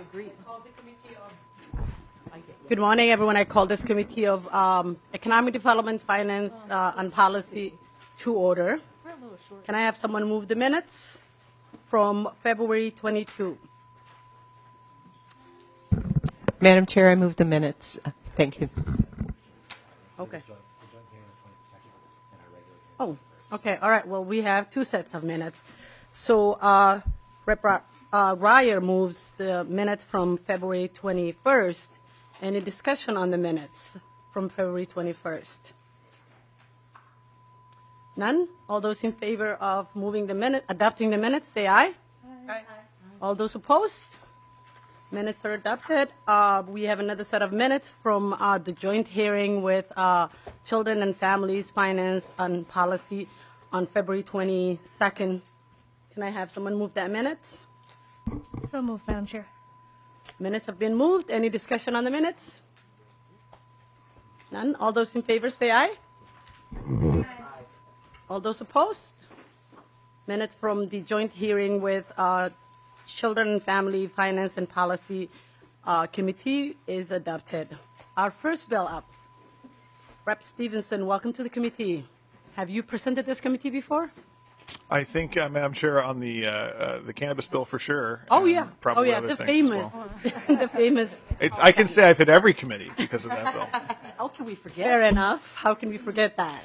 agree. Good morning, everyone. I call this Committee of Economic Development, Finance, and Policy to order. Can I have someone move the minutes from February 22? Madam Chair, I move the minutes. Thank you. Okay. Oh, okay. All right. Well, we have two sets of minutes. So Rep. Ryer moves the minutes from February 21st. Any discussion on the minutes from February 21st? None? All those in favor of moving the minute, adopting the minutes, say aye. Aye. All those opposed? Minutes are adopted. We have another set of minutes from the joint hearing with Children and Families, Finance and Policy on February 22nd. Can I have someone move that minutes? So moved, Madam Chair. Minutes have been moved. Any discussion on the minutes? None. All those in favor say aye. Aye. All those opposed? Minutes from the joint hearing with Children and Family, Finance and Policy Committee is adopted. Our first bill up. Rep. Stevenson, welcome to the committee. Have you presented this committee before? I think, Madam Chair, on the cannabis bill for sure. Oh yeah, probably the famous, the famous. I can say I've hit every committee because of that bill. How can we forget? Fair enough. How can we forget that?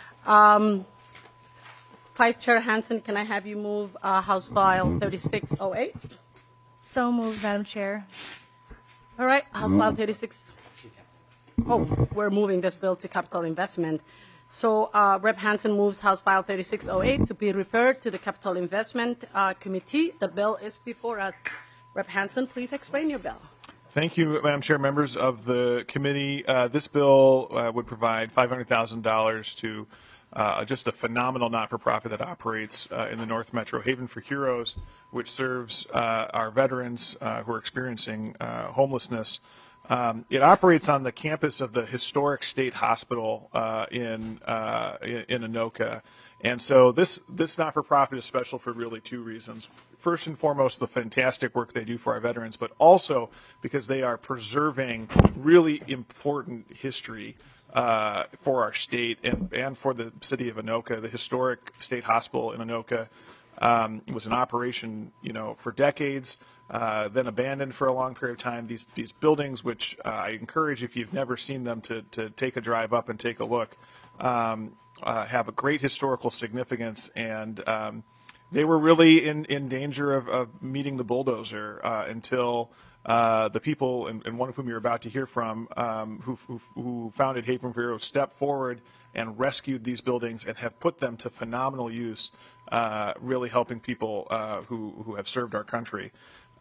Vice Chair Hansen, can I have you move House File 3608? So moved, Madam Chair. All right, House File 36. Oh, we're moving this bill to capital investment. So Rep. Hansen moves House File 3608 to be referred to the Capital Investment Committee. The bill is before us. Rep. Hansen, please explain your bill. Thank you, Madam Chair, members of the committee. This bill would provide $500,000 to just a phenomenal not-for-profit that operates in the North Metro, Haven for Heroes, which serves our veterans who are experiencing homelessness. It operates on the campus of the historic state hospital in Anoka. And so this not-for-profit is special for really two reasons. First and foremost, the fantastic work they do for our veterans, but also because they are preserving really important history for our state and for the city of Anoka. The historic state hospital in Anoka was in operation, for decades, then abandoned for a long period of time. These buildings, which I encourage, if you've never seen them, to take a drive up and take a look, have a great historical significance, and they were really in danger of meeting the bulldozer until the people, and one of whom you're about to hear from, who founded Haven for Heroes, stepped forward and rescued these buildings and have put them to phenomenal use, really helping people who have served our country.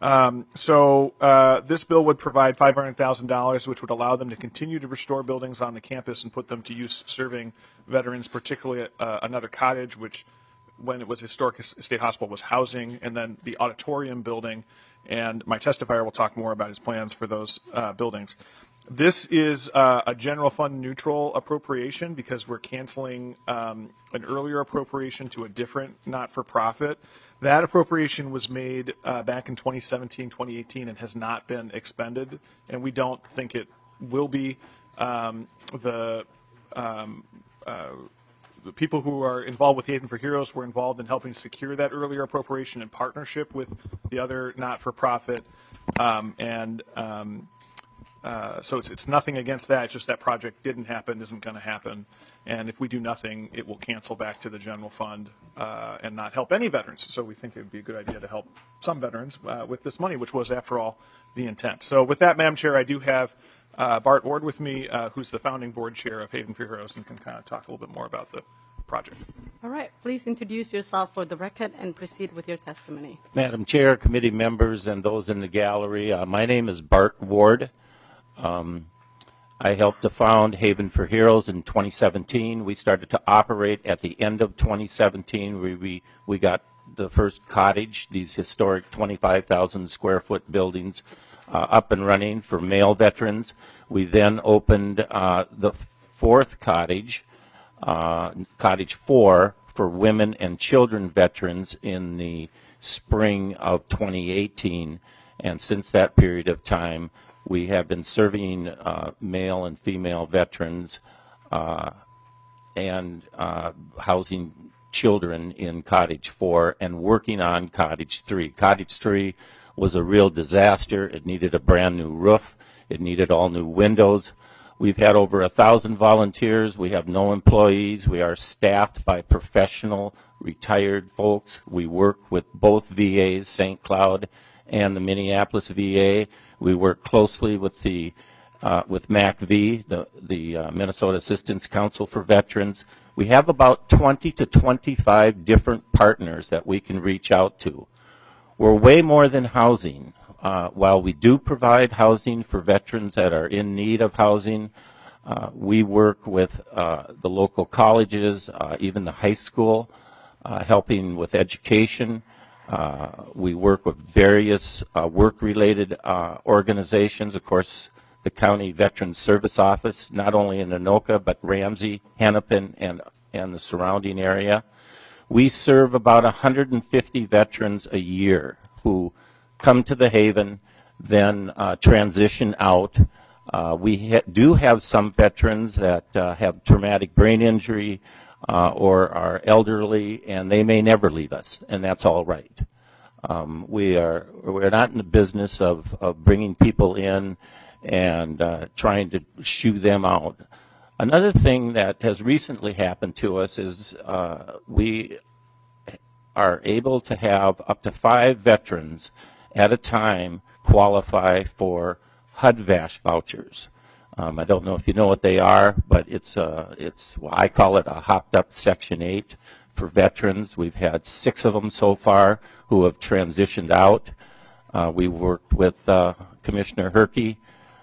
So this bill would provide $500,000, which would allow them to continue to restore buildings on the campus and put them to use serving veterans, particularly another cottage, which when it was historic state hospital was housing, and then the auditorium building. And my testifier will talk more about his plans for those buildings. This is a general fund neutral appropriation because we're canceling an earlier appropriation to a different not-for-profit. That appropriation was made back in 2017, 2018, and has not been expended, and we don't think it will be. The people who are involved with Haven for Heroes were involved in helping secure that earlier appropriation in partnership with the other not-for-profit, so it's nothing against that. It's just that project didn't happen, isn't going to happen, and if we do nothing, it will cancel back to the general fund and not help any veterans. So we think it would be a good idea to help some veterans with this money, which was, after all, the intent. So with that, Madam Chair, I do have Bart Ward with me, who's the founding board chair of Haven for Heroes, and can kind of talk a little bit more about the project. All right. Please introduce yourself for the record and proceed with your testimony. Madam Chair, committee members, and those in the gallery, my name is Bart Ward. I helped to found Haven for Heroes in 2017. We started to operate at the end of 2017. We got the first cottage, these historic 25,000 square foot buildings, up and running for male veterans. We then opened the fourth cottage, Cottage 4, for women and children veterans in the spring of 2018. And since that period of time, we have been serving male and female veterans and housing children in Cottage 4 and working on Cottage 3. Cottage 3 was a real disaster. It needed a brand new roof. It needed all new windows. We've had over 1,000 volunteers. We have no employees. We are staffed by professional retired folks. We work with both VAs, St. Cloud and the Minneapolis VA. We work closely with the with MACV, the Minnesota Assistance Council for Veterans. We have about 20 to 25 different partners that we can reach out to. We're way more than housing. While we do provide housing for veterans that are in need of housing, we work with the local colleges, even the high school, helping with education. We work with various work-related organizations. Of course, the County Veterans Service Office, not only in Anoka, but Ramsey, Hennepin, and the surrounding area. We serve about 150 veterans a year who come to the Haven, then transition out. We do have some veterans that have traumatic brain injury or are elderly, and they may never leave us, and that's all right. We're not in the business of bringing people in and trying to shoo them out. Another thing that has recently happened to us is we are able to have up to 5 veterans at a time qualify for HUD-VASH vouchers. I don't know if you know what they are, but well, I call it a hopped-up Section 8 for veterans. We've had 6 of them so far who have transitioned out. We worked with Commissioner Herkey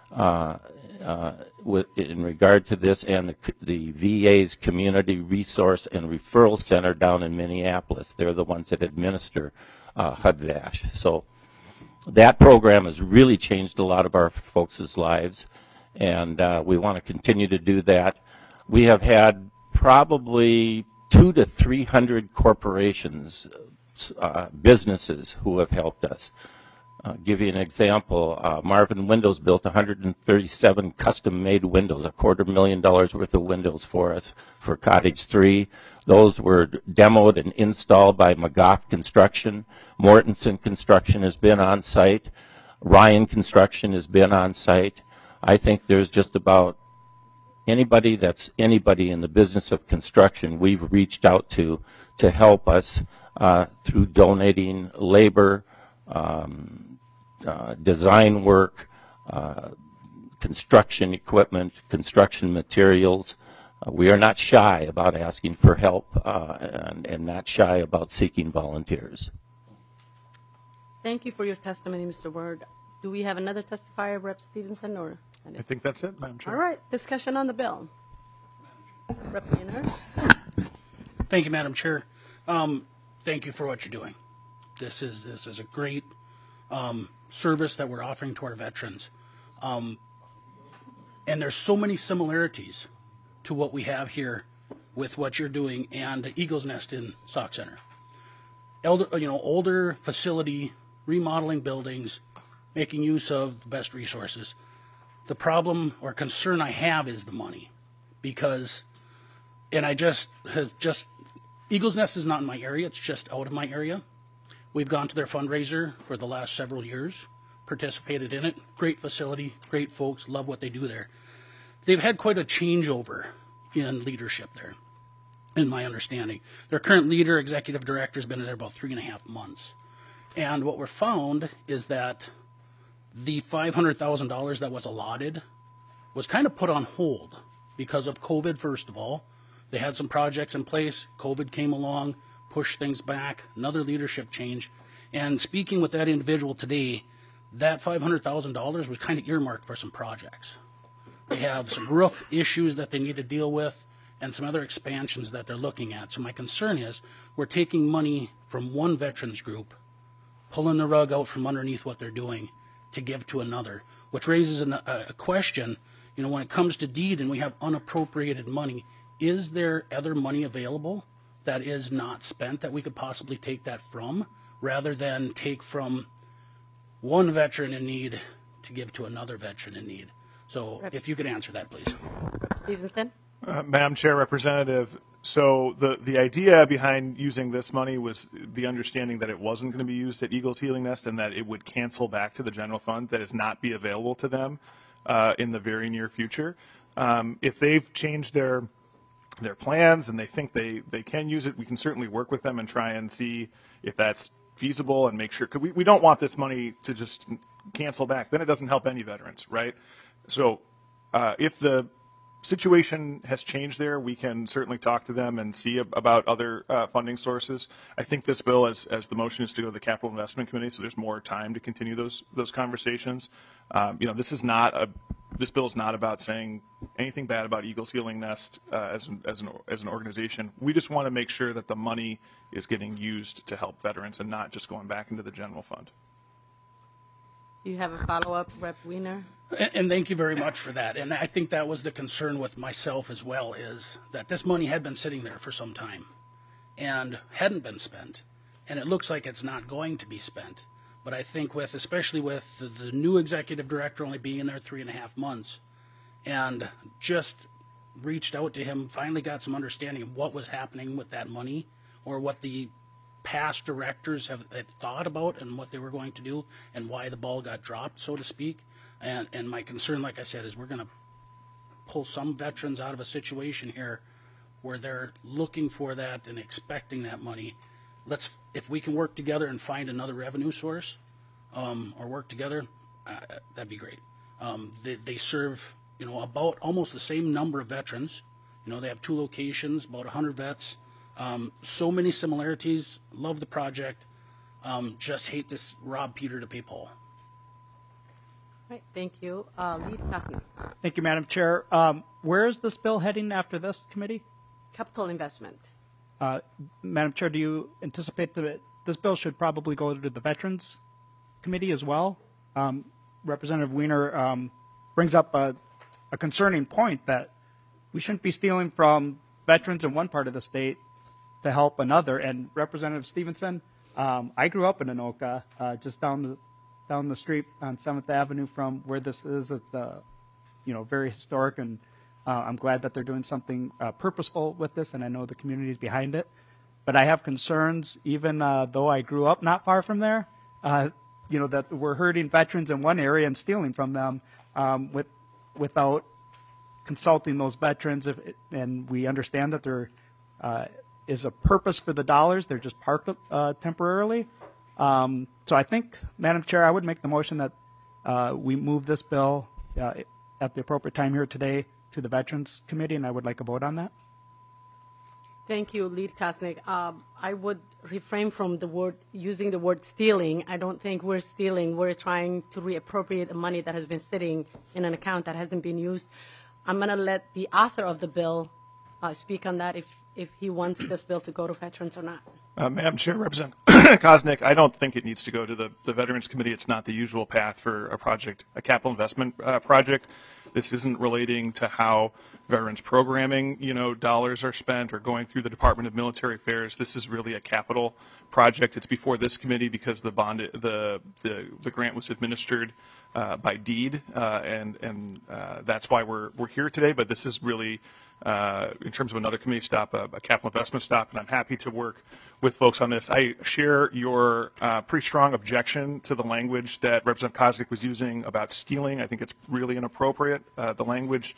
in regard to this, and the VA's Community Resource and Referral Center down in Minneapolis. They're the ones that administer HUD-VASH. So that program has really changed a lot of our folks' lives, and we want to continue to do that. We have had probably 200 to 300 corporations, businesses who have helped us. Give you an example. Marvin Windows built 137 custom-made windows, $250,000 worth of windows for us for Cottage 3. Those were demoed and installed by McGough Construction. Mortensen Construction has been on site. Ryan Construction has been on site. I think there's just about anybody that's anybody in the business of construction we've reached out to help us through donating labor, design work, construction equipment, construction materials. We are not shy about asking for help and not shy about seeking volunteers. Thank you for your testimony, Mr. Ward. Do we have another testifier, Rep. Stevenson? Or I think that's it, Madam Chair. all right, discussion on the bill. Rep. Leonard. Thank you, Madam Chair. Thank you for what you're doing. This is a great service that we're offering to our veterans. And there's so many similarities to what we have here with what you're doing and the Eagle's Nest in Sauk Center. Older facility, remodeling buildings, making use of the best resources. The problem or concern I have is the money, because, and Eagle's Nest is not in my area, it's just out of my area. We've gone to their fundraiser for the last several years, participated in it. Great facility, great folks, love what they do there. They've had quite a changeover in leadership there, in my understanding. Their current leader, executive director, has been there about 3.5 months. And what we're found is that the $500,000 that was allotted was kind of put on hold because of COVID, first of all. They had some projects in place. COVID came along, pushed things back, another leadership change. And speaking with that individual today, that $500,000 was kind of earmarked for some projects. They have some roof issues that they need to deal with and some other expansions that they're looking at. So my concern is we're taking money from one veterans group, pulling the rug out from underneath what they're doing to give to another, which raises a question, when it comes to deed and we have unappropriated money, is there other money available that is not spent that we could possibly take that from, rather than take from one veteran in need to give to another veteran in need. So if you could answer that, please. Stevenson? Madam Chair, Representative, so the idea behind using this money was the understanding that it wasn't going to be used at Eagles Healing Nest and that it would cancel back to the general fund, that is not be available to them in the very near future. If they've changed their plans and they think they can use it, we can certainly work with them and try and see if that's feasible and make sure, because we don't want this money to just cancel back. Then it doesn't help any veterans, right? So if the situation has changed there, we can certainly talk to them and see about other funding sources. I think this bill, as the motion is to go to the Capital Investment Committee, so there's more time to continue those conversations. This bill is not about saying anything bad about Eagles Healing Nest as an organization. We just want to make sure that the money is getting used to help veterans and not just going back into the general fund. Do you have a follow-up, Rep. Wiener? And thank you very much for that. And I think that was the concern with myself as well, is that this money had been sitting there for some time and hadn't been spent. And it looks like it's not going to be spent. But I think especially with the new executive director only being in there 3.5 months, and just reached out to him, finally got some understanding of what was happening with that money, or what the past directors had thought about and what they were going to do, and why the ball got dropped, so to speak. And my concern, like I said, is we're going to pull some veterans out of a situation here where they're looking for that and expecting that money. If we can work together and find another revenue source, or work together, that'd be great. They serve, about almost the same number of veterans. They have 2 locations, about 100 vets. So many similarities. Love the project. Just hate this rob Peter to pay Paul. Right, thank you. Lead Kathleen. Thank you, Madam Chair. Where is this bill heading after this committee? Capital investment. Madam Chair, do you anticipate that this bill should probably go to the Veterans Committee as well? Representative Wiener brings up a concerning point that we shouldn't be stealing from veterans in one part of the state to help another. And Representative Stevenson, I grew up in Anoka, just down the street on 7th Avenue from where this is. It's very historic, and I'm glad that they're doing something purposeful with this, and I know the community is behind it. But I have concerns, even though I grew up not far from there, that we're hurting veterans in one area and stealing from them without consulting those veterans. And we understand that there is a purpose for the dollars. They're just parked temporarily. So I think, Madam Chair, I would make the motion that we move this bill at the appropriate time here today to the Veterans Committee, and I would like a vote on that. Thank you, Lead Kosnick. I would refrain from using the word stealing. I don't think we're stealing. We're trying to reappropriate the money that has been sitting in an account that hasn't been used. I'm going to let the author of the bill speak on that if he wants this bill to go to veterans or not. Madam Chair, Representative Kosnick, I don't think it needs to go to the Veterans Committee. It's not the usual path for a capital investment project. This isn't relating to how veterans programming, dollars are spent or going through the Department of Military Affairs. This is really a capital project. It's before this committee because the grant was administered by deed, and that's why we're here today. But this is really, in terms of another committee stop, a capital investment stop, and I'm happy to work with folks on this. I share your pretty strong objection to the language that Representative Kosnick was using about stealing. I think it's really inappropriate. The language,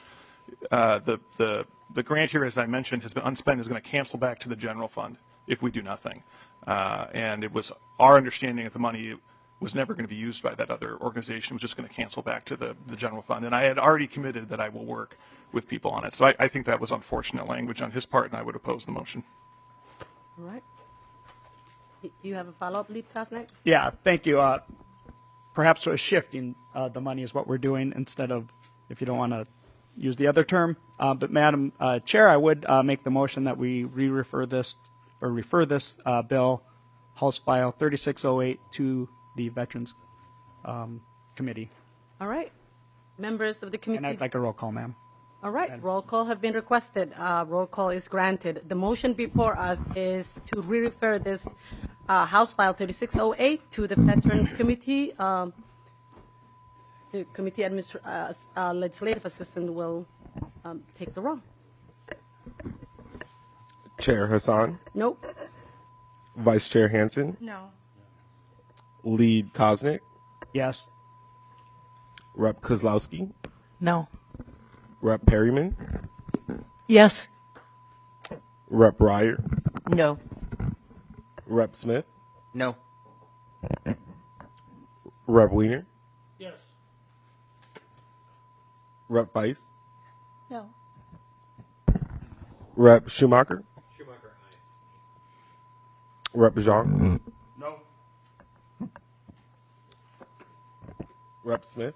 the grant here, as I mentioned, has been unspent, is going to cancel back to the general fund if we do nothing. And it was our understanding that the money was never going to be used by that other organization. It was just going to cancel back to the general fund. And I had already committed that I will work with people on it. So I think that was unfortunate language on his part, and I would oppose the motion. All right. Do you have a follow-up, Lead Kosnick? Yeah, thank you. Perhaps shifting the money is what we're doing instead of, if you don't want to use the other term. But Madam Chair, I would make the motion that we refer this bill, House File 3608, to the Veterans Committee. All right. Members of the committee. And I'd like a roll call, ma'am. All right. Roll call have been requested. Roll call is granted. The motion before us is to refer this House File 3608 to the Veterans Committee. The committee legislative assistant will take the roll. Chair Hassan, Nope. Vice Chair Hansen, No. Lead Kosnick, Yes. Rep. Kozlowski, No. Rep. Perryman, Yes. Rep. Ryer, No. Rep. Smith, No. Rep. Weiner, Yes. Rep. Weiss, No. Rep. Schumacher, Rep. Jean, No. Rep. Smith,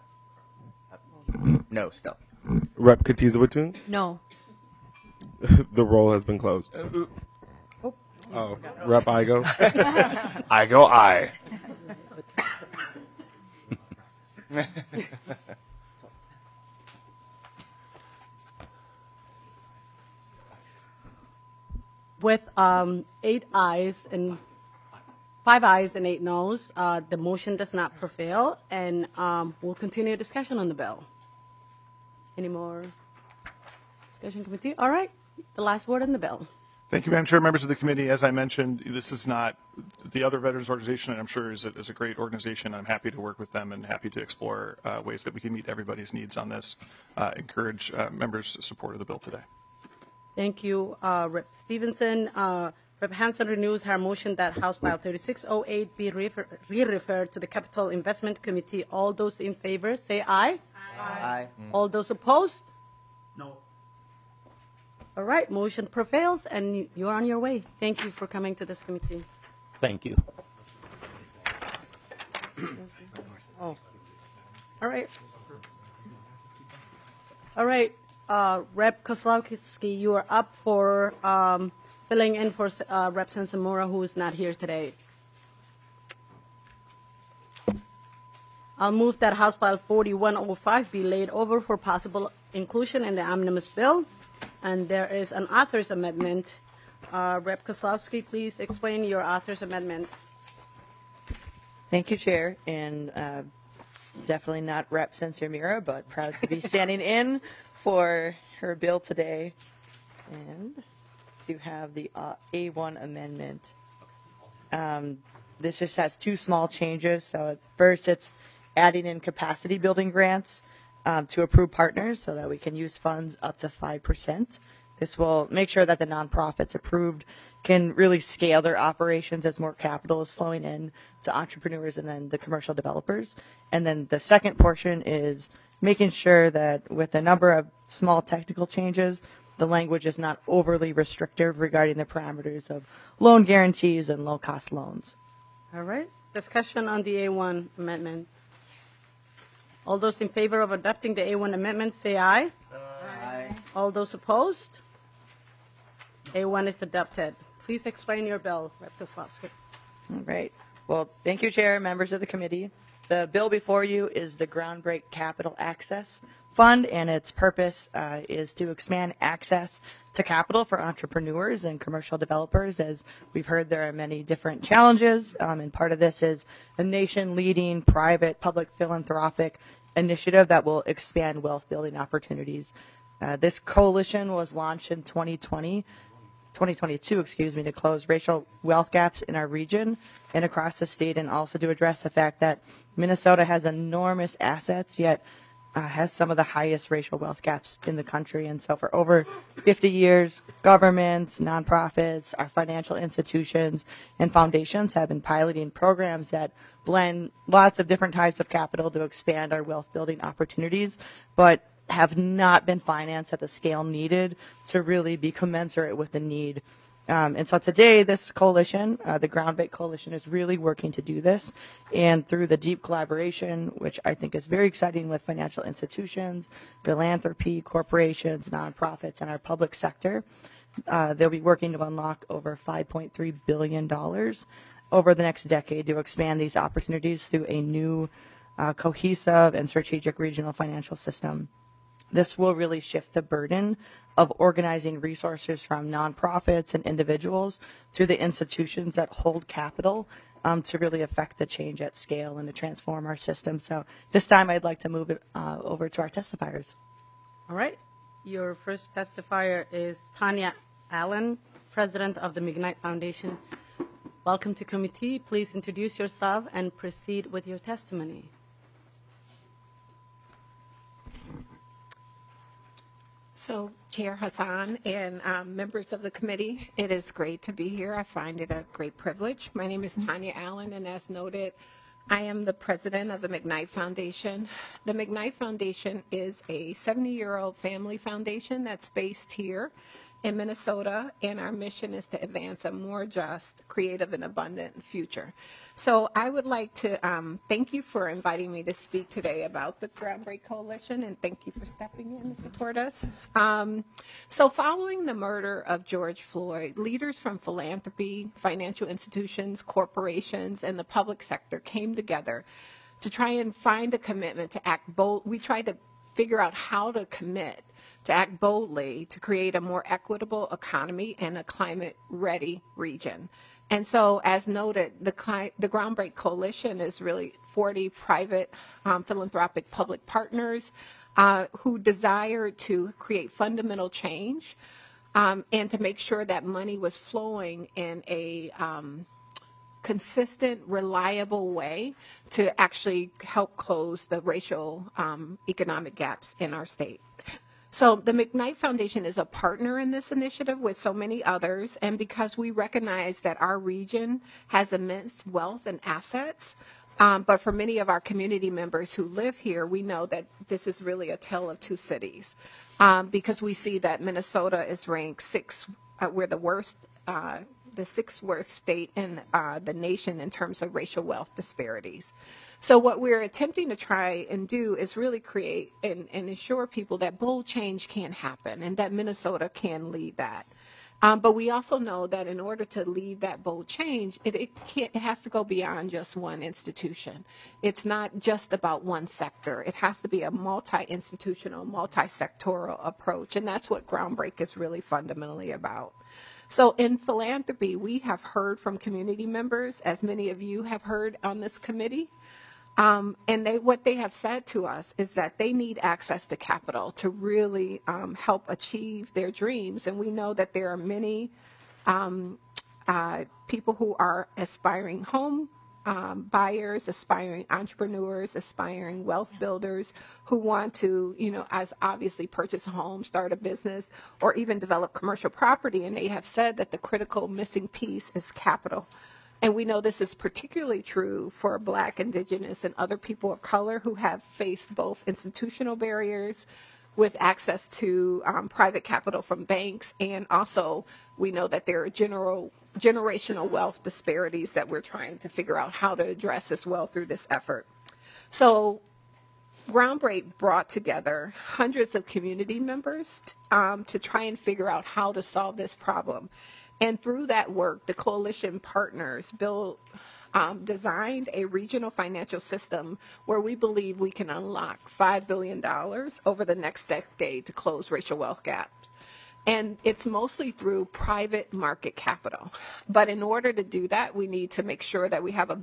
No, still. Rep. Katiza-Watun. No. The roll has been closed. Oh, Rep. Igo. I go aye. With 5 ayes and 8 noes, the motion does not prevail, and we'll continue discussion on the bill. Any more discussion, committee? All right, the last word on the bill. Thank you, Madam Chair, members of the committee. As I mentioned, this is not the other veterans organization, and I'm sure is a great organization. I'm happy to work with them and happy to explore ways that we can meet everybody's needs on this. Encourage members' support of the bill today. Thank you, Rep. Stevenson. Rep. Hansen renews her motion that House File 3608 be re-referred to the Capital Investment Committee. All those in favor say aye. Aye. All those opposed? No. All right, motion prevails, and you're on your way. Thank you for coming to this committee. Thank you. All right. All right, Rep. Kozlowski, you are up for filling in for Rep. Sensamora, who is not here today. I'll move that House File 4105 be laid over for possible inclusion in the omnibus bill. And there is an author's amendment. Rep. Kozlowski, please explain your author's amendment. Thank you, Chair, and definitely not Rep. Sensamora, but proud to be standing in for her bill today, and to have the A1 amendment. This just has 2 small changes. So at first, it's adding in capacity building grants to approved partners so that we can use funds up to 5%. This will make sure that the nonprofits approved can really scale their operations as more capital is flowing in to entrepreneurs and then the commercial developers. And then the second portion is making sure that with a number of small technical changes, the language is not overly restrictive regarding the parameters of loan guarantees and low-cost loans. All right. Discussion on the A1 amendment. All those in favor of adopting the A1 amendment say aye. Aye. All those opposed? A1 is adopted. Please explain your bill, Rep. Kozlowski. All right. Well, thank you, Chair, members of the committee. The bill before you is the Groundbreak Capital Access Fund, and its purpose is to expand access to capital for entrepreneurs and commercial developers. As we've heard, there are many different challenges, and part of this is a nation-leading private public philanthropic initiative that will expand wealth-building opportunities. This coalition was launched in 2022, to close racial wealth gaps in our region and across the state, and also to address the fact that Minnesota has enormous assets, yet has some of the highest racial wealth gaps in the country. And so for over 50 years, governments, nonprofits, our financial institutions, and foundations have been piloting programs that blend lots of different types of capital to expand our wealth building opportunities, but have not been financed at the scale needed to really be commensurate with the need. And so today, this coalition, the Groundbreak Coalition, is really working to do this. And through the deep collaboration, which I think is very exciting with financial institutions, philanthropy, corporations, nonprofits, and our public sector, they'll be working to unlock over $5.3 billion over the next decade to expand these opportunities through a new cohesive and strategic regional financial system. This will really shift the burden of organizing resources from nonprofits and individuals to the institutions that hold capital to really affect the change at scale and to transform our system. So this time I'd like to move it over to our testifiers. All right. Your first testifier is Tanya Allen, President of the McKnight Foundation. Welcome to committee. Please introduce yourself and proceed with your testimony. So, Chair Hassan and members of the committee, it is great to be here. I find it a great privilege. My name is Tanya Allen, and as noted, I am the president of the McKnight Foundation. The McKnight Foundation is a 70-year-old family foundation that's based here in Minnesota, and our mission is to advance a more just, creative, and abundant future. So I would like to thank you for inviting me to speak today about the Groundbreak Coalition, and thank you for stepping in to support us. So following the murder of George Floyd, leaders from philanthropy, financial institutions, corporations, and the public sector came together to try and find a commitment to act bold. We tried to figure out how to commit to act boldly to create a more equitable economy and a climate-ready region. And so, as noted, the Groundbreak Coalition is really 40 private philanthropic public partners who desire to create fundamental change and to make sure that money was flowing in a consistent, reliable way to actually help close the racial economic gaps in our state. So the McKnight Foundation is a partner in this initiative with so many others, and because we recognize that our region has immense wealth and assets, but for many of our community members who live here, we know that this is really a tale of two cities, because we see that Minnesota is ranked we're the sixth worst state in the nation in terms of racial wealth disparities. So what we're attempting to try and do is really create and ensure people that bold change can happen and that Minnesota can lead that. But we also know that in order to lead that bold change, it has to go beyond just one institution. It's not just about one sector. It has to be a multi-institutional, multi-sectoral approach, and that's what Groundbreak is really fundamentally about. So in philanthropy, we have heard from community members, as many of you have heard on this committee, and what they have said to us is that they need access to capital to really help achieve their dreams. And we know that there are many people who are aspiring home buyers, aspiring entrepreneurs, aspiring wealth builders who want to, as obviously purchase a home, start a business, or even develop commercial property. And they have said that the critical missing piece is capital. And we know this is particularly true for Black, Indigenous, and other people of color who have faced both institutional barriers with access to private capital from banks, and also we know that there are generational wealth disparities that we're trying to figure out how to address as well through this effort. So Groundbreak brought together hundreds of community members to try and figure out how to solve this problem. And through that work, the coalition partners designed a regional financial system where we believe we can unlock $5 billion over the next decade to close racial wealth gaps. And it's mostly through private market capital. But in order to do that, we need to make sure that we have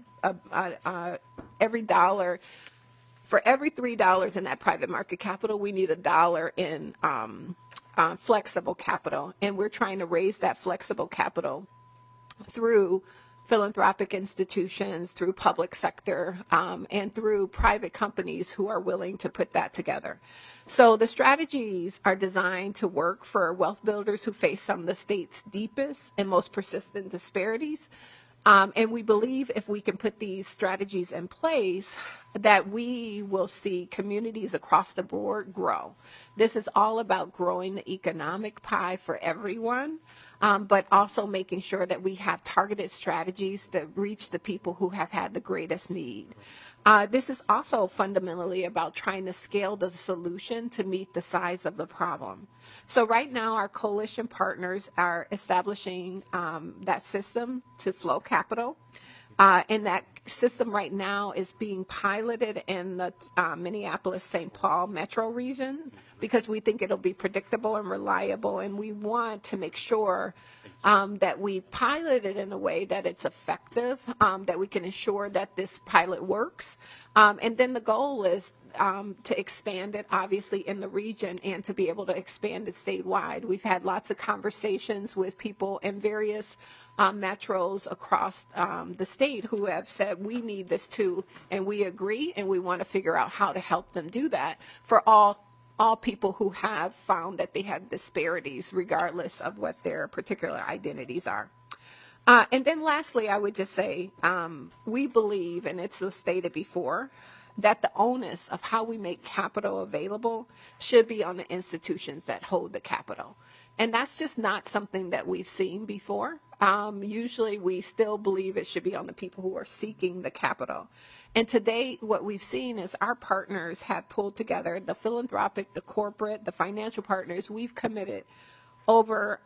every dollar, for every $3 in that private market capital, we need $1 in flexible capital. And we're trying to raise that flexible capital through philanthropic institutions, through public sector, and through private companies who are willing to put that together. So the strategies are designed to work for wealth builders who face some of the state's deepest and most persistent disparities. And we believe if we can put these strategies in place, that we will see communities across the board grow. This is all about growing the economic pie for everyone, but also making sure that we have targeted strategies that reach the people who have had the greatest need. This is also fundamentally about trying to scale the solution to meet the size of the problem. So right now, our coalition partners are establishing that system to flow capital. And that system right now is being piloted in the Minneapolis-St. Paul metro region because we think it'll be predictable and reliable, and we want to make sure that we pilot it in a way that it's effective, that we can ensure that this pilot works. And then the goal is to expand it, obviously, in the region and to be able to expand it statewide. We've had lots of conversations with people in various metros across the state who have said, we need this too, and we agree, and we want to figure out how to help them do that for all people who have found that they have disparities regardless of what their particular identities are. And then lastly, I would just say we believe, and it's stated before, that the onus of how we make capital available should be on the institutions that hold the capital. And that's just not something that we've seen before. Usually we still believe it should be on the people who are seeking the capital. And today what we've seen is our partners have pulled together, the philanthropic, the corporate, the financial partners. We've committed over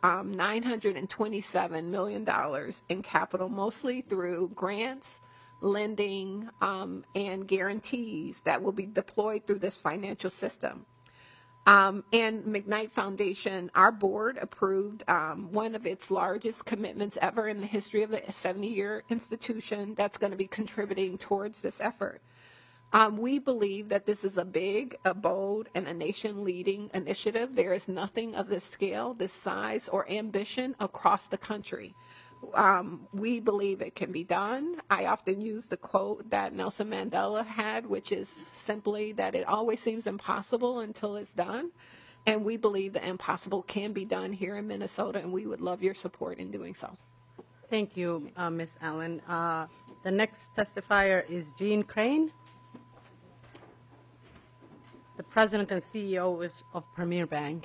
$927 million in capital, mostly through grants, lending, and guarantees that will be deployed through this financial system. And McKnight Foundation, our board approved one of its largest commitments ever in the history of the 70-year institution that's going to be contributing towards this effort. We believe that this is a big, a bold, and a nation-leading initiative. There is nothing of this scale, this size, or ambition across the country. We believe it can be done. I often use the quote that Nelson Mandela had, which is simply that it always seems impossible until it's done. And we believe the impossible can be done here in Minnesota, and we would love your support in doing so. Thank you, Ms. Allen. The next testifier is Jean Crane, the President and CEO of Premier Bank.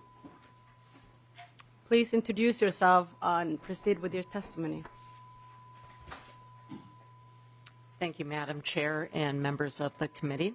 Please introduce yourself and proceed with your testimony. Thank you, Madam Chair and members of the committee.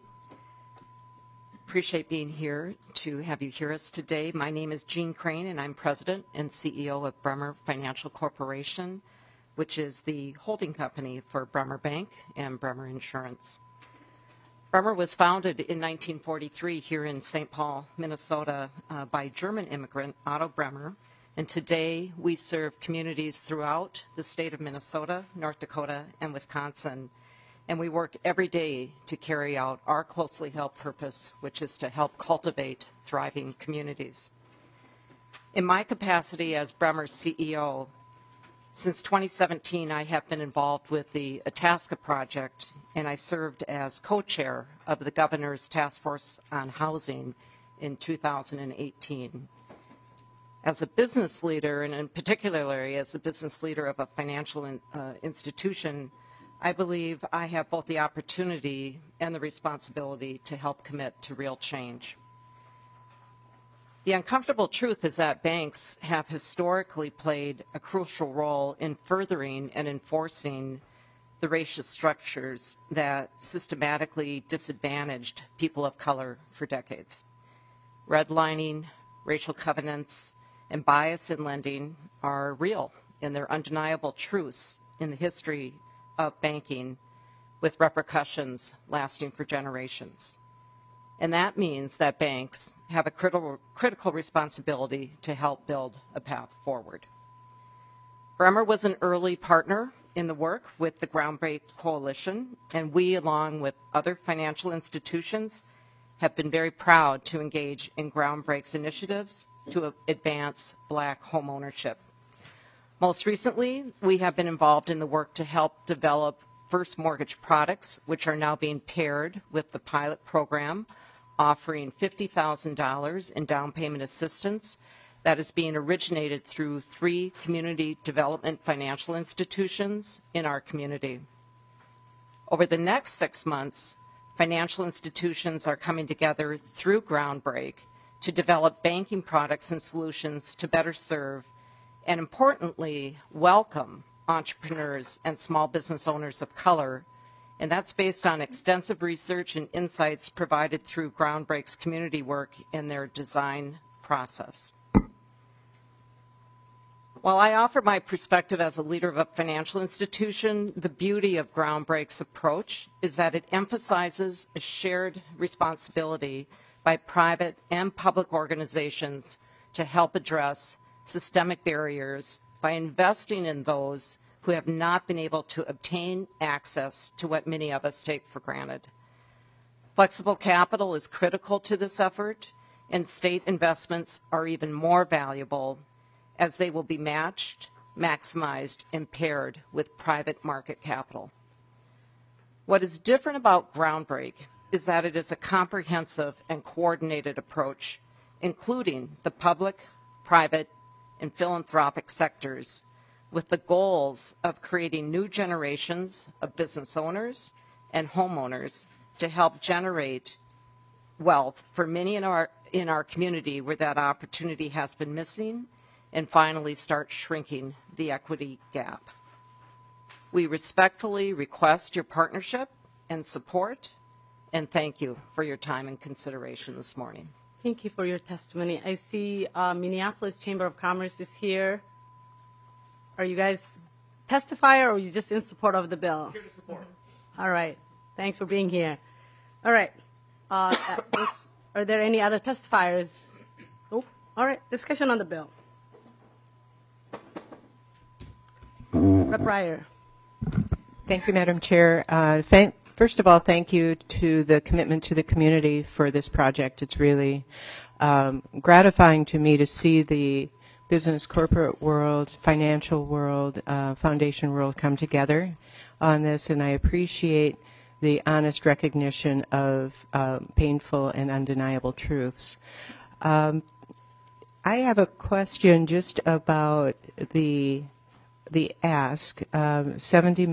Appreciate being here to have you hear us today. My name is Jean Crane, and I'm President and CEO of Bremer Financial Corporation, which is the holding company for Bremer Bank and Bremer Insurance. Bremer was founded in 1943 here in St. Paul, Minnesota, by German immigrant Otto Bremer. And today we serve communities throughout the state of Minnesota, North Dakota, and Wisconsin. And we work every day to carry out our closely held purpose, which is to help cultivate thriving communities. In my capacity as Bremer's CEO, since 2017, I have been involved with the Itasca Project, and I served as co-chair of the Governor's Task Force on Housing in 2018. As a business leader, and in particularly as a business leader of a financial institution, I believe I have both the opportunity and the responsibility to help commit to real change. The uncomfortable truth is that banks have historically played a crucial role in furthering and enforcing the racial structures that systematically disadvantaged people of color for decades. Redlining, racial covenants, and bias in lending are real, and they're undeniable truths in the history of banking, with repercussions lasting for generations. And that means that banks have a critical responsibility to help build a path forward. Bremer was an early partner in the work with the Groundbreak Coalition, and we, along with other financial institutions, have been very proud to engage in Groundbreak's initiatives to advance Black home ownership. Most recently, we have been involved in the work to help develop first mortgage products, which are now being paired with the pilot program, offering $50,000 in down payment assistance that is being originated through 3 community development financial institutions in our community. Over the next 6 months, financial institutions are coming together through Groundbreak to develop banking products and solutions to better serve and, importantly, welcome entrepreneurs and small business owners of color. And that's based on extensive research and insights provided through Groundbreak's community work in their design process. While I offer my perspective as a leader of a financial institution, the beauty of Groundbreak's approach is that it emphasizes a shared responsibility by private and public organizations to help address systemic barriers by investing in those who have not been able to obtain access to what many of us take for granted. Flexible capital is critical to this effort, and state investments are even more valuable as they will be matched, maximized, and paired with private market capital. What is different about Groundbreak is that it is a comprehensive and coordinated approach, including the public, private, and philanthropic sectors, with the goals of creating new generations of business owners and homeowners to help generate wealth for many in our community where that opportunity has been missing, and finally start shrinking the equity gap. We respectfully request your partnership and support, and thank you for your time and consideration this morning. Thank you for your testimony. I see Minneapolis Chamber of Commerce is here. Are you guys testifying, or are you just in support of the bill? Here to support. All right. Thanks for being here. All right. Are there any other testifiers? Oh, all right. Discussion on the bill. Rep. Ryer. Thank you, Madam Chair. First of all, thank you to the commitment to the community for this project. It's really gratifying to me to see the business, corporate world, financial world, foundation world come together on this, and I appreciate the honest recognition of painful and undeniable truths. I have a question just about the ask. $70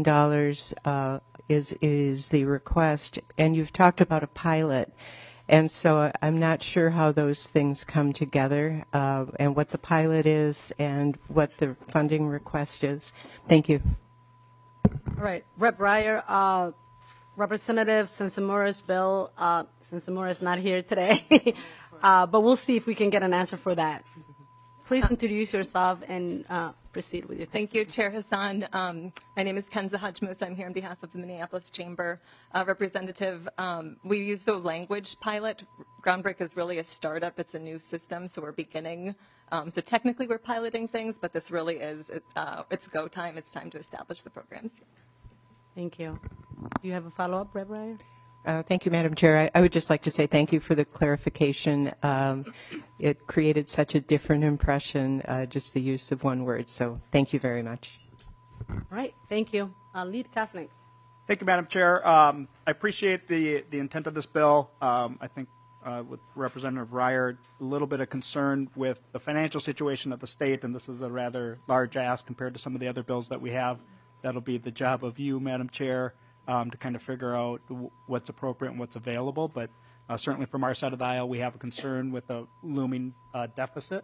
million is the request, and you've talked about a pilot, and so I'm not sure how those things come together, and what the pilot is and what the funding request is. Thank you. All right, Rep. Ryer, Representative Sensamura's bill. Sensamura is not here today, but we'll see if we can get an answer for that. Please introduce yourself and proceed with your Thank you, Chair Hassan. My name is Kenza Hajmus. I'm here on behalf of the Minneapolis Chamber. Representative, we use the language pilot. Groundbreak is really a startup. It's a new system, so we're beginning. So technically we're piloting things, but this really is, it's go time. It's time to establish the programs. Thank you. Do you have a follow-up, Rep. Ryer? Thank you, Madam Chair. I would just like to say thank you for the clarification. It created such a different impression, just the use of one word. So thank you very much. All right. Thank you. Lead Kathleen. Thank you, Madam Chair. I appreciate the intent of this bill. I think with Representative Ryer, a little bit of concern with the financial situation of the state, and this is a rather large ask compared to some of the other bills that we have. That'll be the job of you, Madam Chair, to kind of figure out what's appropriate and what's available. But certainly from our side of the aisle, we have a concern with a looming deficit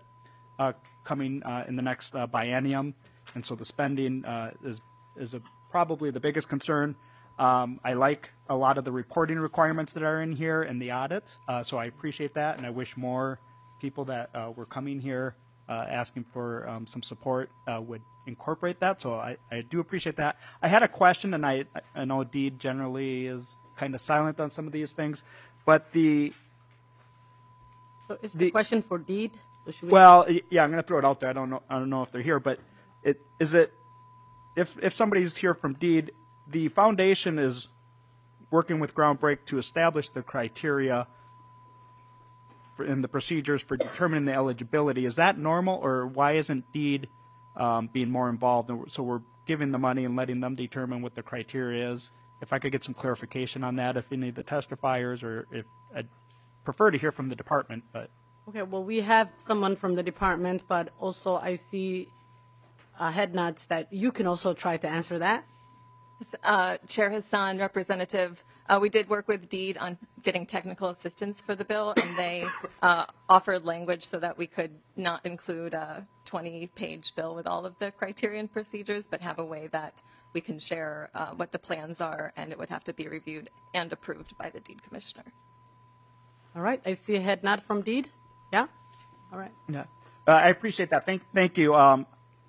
coming in the next biennium. And so the spending is probably the biggest concern. I like a lot of the reporting requirements that are in here and the audits. So I appreciate that, and I wish more people that were coming here asking for some support would incorporate that. So I do appreciate that. I had a question, and I know Deed generally is kind of silent on some of these things, but So is the question for Deed? So well, yeah, I'm going to throw it out there. I don't know if they're here, but if somebody's here from Deed, the foundation is working with Groundbreak to establish the criteria and the procedures for determining the eligibility. Is that normal, or why isn't Deed being more involved? So we're giving the money and letting them determine what the criteria is. If I could get some clarification on that, if any of the testifiers, or if I'd prefer to hear from the department. But okay, well, we have someone from the department, but also I see head nods that you can also try to answer that. Chair Hassan, Representative, we did work with Deed on getting technical assistance for the bill, and they offered language so that we could not include a 20-page bill with all of the criteria and procedures, but have a way that we can share what the plans are, and it would have to be reviewed and approved by the Deed Commissioner. All right. I see a head nod from Deed. Yeah? All right. Yeah. I appreciate that. Thank you.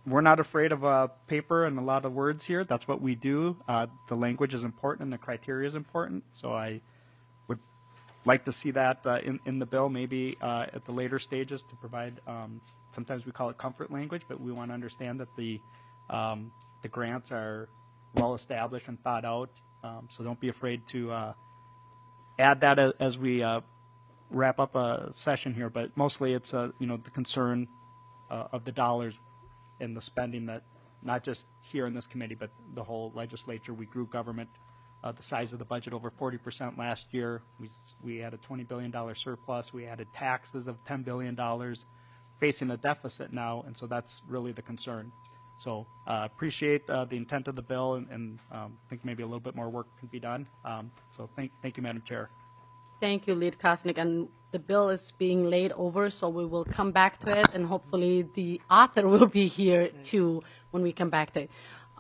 we're not afraid of paper and a lot of words here. That's what we do. The language is important and the criteria is important. So I would like to see that in the bill, maybe at the later stages to provide. Sometimes we call it comfort language, but we want to understand that the grants are well established and thought out. So don't be afraid to add that as we wrap up a session here. But mostly it's the concern of the dollars and the spending that not just here in this committee, but the whole legislature. We grew government, the size of the budget over 40% last year. We had a $20 billion surplus. We added taxes of $10 billion, facing a deficit now, and so that's really the concern. So appreciate the intent of the bill, and think maybe a little bit more work can be done. So thank you, Madam Chair. Thank you, Lead Kosnick. And the bill is being laid over, so we will come back to it, and hopefully the author will be here too when we come back to it.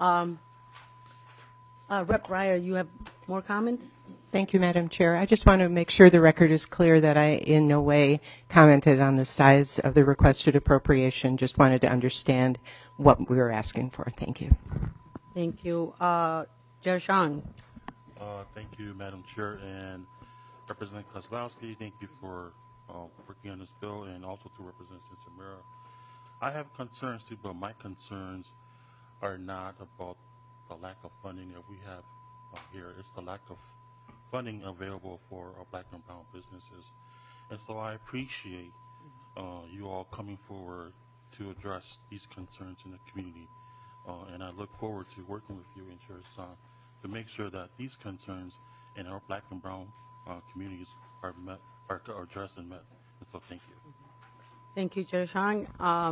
Rep. Breyer, you have more comments? Thank you, Madam Chair. I just want to make sure the record is clear that I in no way commented on the size of the requested appropriation. Just wanted to understand what we were asking for. Thank you. Thank you. Chair Shang. Thank you, Madam Chair, and Representative Kozlowski. Thank you for working on this bill, and also to Representative Samira. I have concerns too, but my concerns are not about the lack of funding that we have here. It's the lack of funding available for our black and brown businesses. And so I appreciate you all coming forward to address these concerns in the community. And I look forward to working with you and Chair Hassan to make sure that these concerns in our black and brown communities are addressed and met. And so thank you. Thank you, Chair Shang.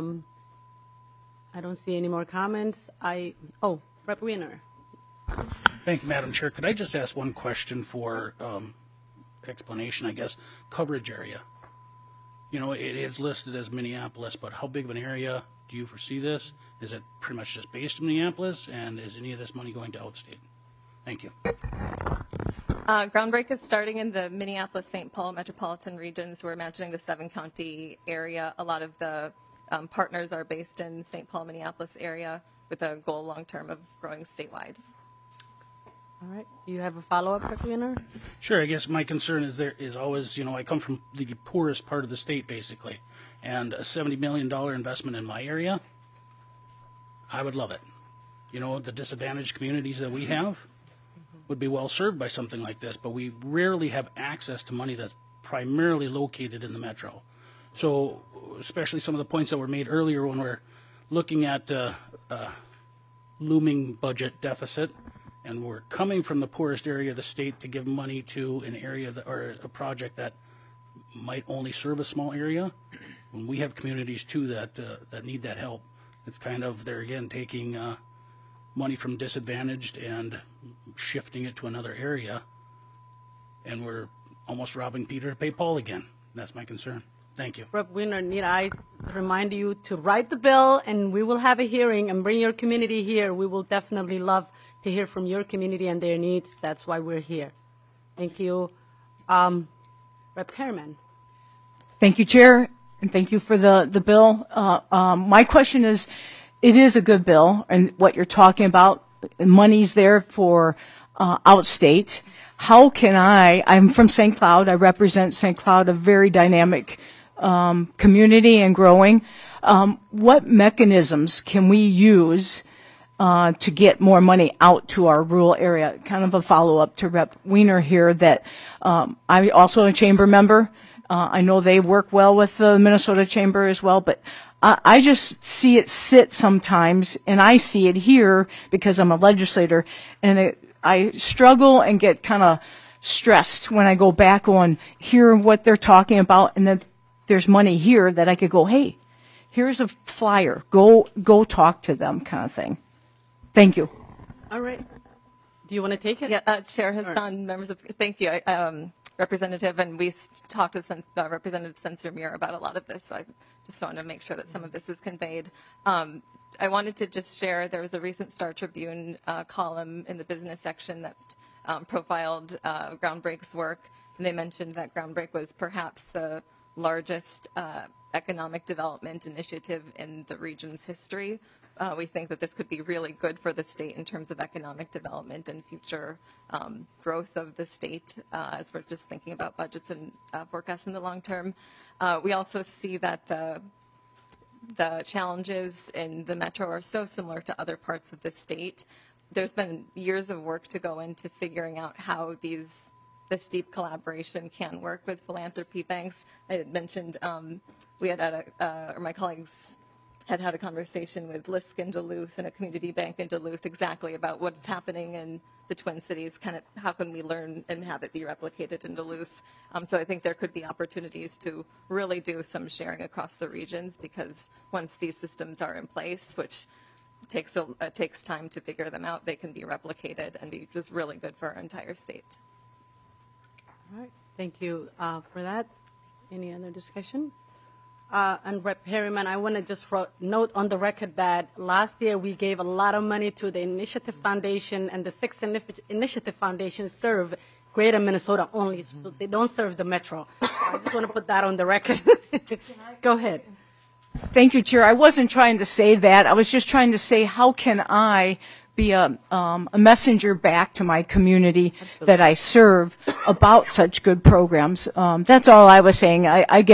I don't see any more comments. Rep. Wiener. Thank you, Madam Chair. Could I just ask one question for explanation, I guess? Coverage area. It is listed as Minneapolis, but how big of an area do you foresee this? Is it pretty much just based in Minneapolis, and is any of this money going to outstate? Thank you. Groundbreak is starting in the Minneapolis-St. Paul metropolitan regions. We're imagining the 7-county area. A lot of the partners are based in St. Paul, Minneapolis area with a goal long-term of growing statewide. All right. Do you have a follow-up, Rep. Wiener? Sure. I guess my concern is always, I come from the poorest part of the state, basically, and a $70 million investment in my area, I would love it. The disadvantaged communities that we have would be well served by something like this, but we rarely have access to money that's primarily located in the metro. So especially some of the points that were made earlier when we're looking at looming budget deficit, and we're coming from the poorest area of the state to give money to an area or a project that might only serve a small area, when we have communities too that need that help. It's kind of, they're again taking money from disadvantaged and shifting it to another area, and we're almost robbing Peter to pay Paul again. That's my concern. Thank you. Rep. Wiener, need I remind you to write the bill, and we will have a hearing and bring your community here. We will definitely love to hear from your community and their needs. That's why we're here. Thank you. Rep. Harriman. Thank you, Chair, and thank you for the bill. My question is, it is a good bill, and what you're talking about, money's there for outstate. How can I'm from St. Cloud. I represent St. Cloud, a very dynamic community and growing. What mechanisms can we use to get more money out to our rural area? Kind of a follow-up to Rep. Wiener here that I'm also a chamber member. I know they work well with the Minnesota Chamber as well, but I just see it sit sometimes, and I see it here because I'm a legislator, and I struggle and get kind of stressed when I go back on hear what they're talking about, and then there's money here that I could go, hey, here's a flyer, go talk to them, kind of thing. Thank you. All right. Do you want to take it? Yeah, Chair Hassan, members of, thank you, Representative, and we talked with Representative Senator Muir about a lot of this, so I just wanted to make sure that some of this is conveyed. I wanted to just share, there was a recent Star Tribune column in the business section that profiled Groundbreak's work, and they mentioned that Groundbreak was perhaps the largest economic development initiative in the region's history, we think that this could be really good for the state in terms of economic development and future growth of the state as we're just thinking about budgets and forecasts in the long term. We also see that the challenges in the metro are so similar to other parts of the state. There's been years of work to go into figuring out how this deep collaboration can work with philanthropy banks. I had mentioned we had or my colleagues had a conversation with LISC in Duluth and a community bank in Duluth exactly about what's happening in the Twin Cities, kind of how can we learn and have it be replicated in Duluth. So I think there could be opportunities to really do some sharing across the regions, because once these systems are in place, which takes time to figure them out, they can be replicated and be just really good for our entire state. All right. Thank you for that. Any other discussion? And Rep. Harriman, I want to just note on the record that last year we gave a lot of money to the Initiative Foundation, and the 6 Initiative Foundations serve Greater Minnesota only, so they don't serve the Metro. I just want to put that on the record. Go ahead. Thank you, Chair. I wasn't trying to say that. I was just trying to say, how can I be a messenger back to my community that I serve about such good programs? That's all I was saying.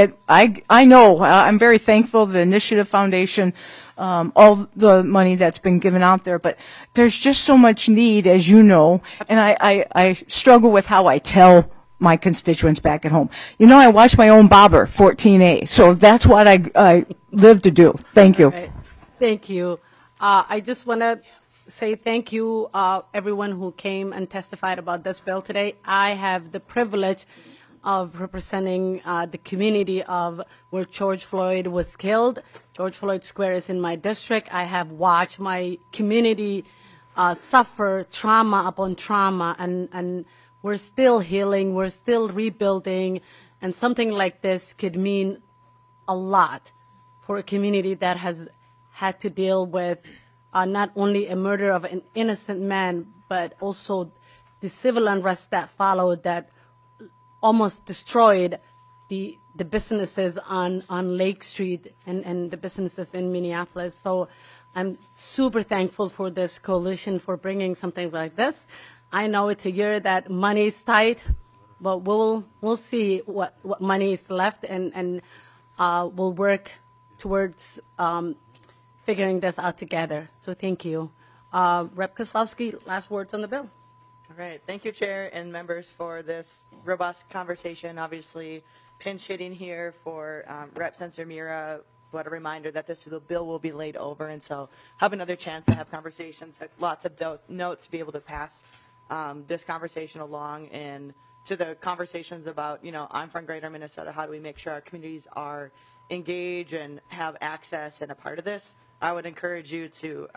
I know, I'm very thankful the Initiative Foundation, all the money that's been given out there, but there's just so much need, as you know, and I struggle with how I tell my constituents back at home. You know, I watch my own bobber, 14A, so that's what I live to do. Thank you. Right. Thank you. I just want to say thank you, everyone who came and testified about this bill today. I have the privilege of representing the community of where George Floyd was killed. George Floyd Square is in my district. I have watched my community suffer trauma upon trauma, and we're still healing, we're still rebuilding, and something like this could mean a lot for a community that has had to deal with not only a murder of an innocent man, but also the civil unrest that followed that almost destroyed the businesses on Lake Street and the businesses in Minneapolis. So I'm super thankful for this coalition for bringing something like this. I know it's a year that money is tight, but we'll see what money is left, and we'll work towards figuring this out together. So thank you. Rep. Kozlowski, last words on the bill. All right. Thank you, Chair and members, for this robust conversation. Obviously, pinch hitting here for Rep. Senator Mira. What a reminder that the bill will be laid over, and so have another chance to have conversations, lots of notes to be able to pass this conversation along, and to the conversations about, I'm from Greater Minnesota, how do we make sure our communities are engaged and have access and a part of this? I would encourage you to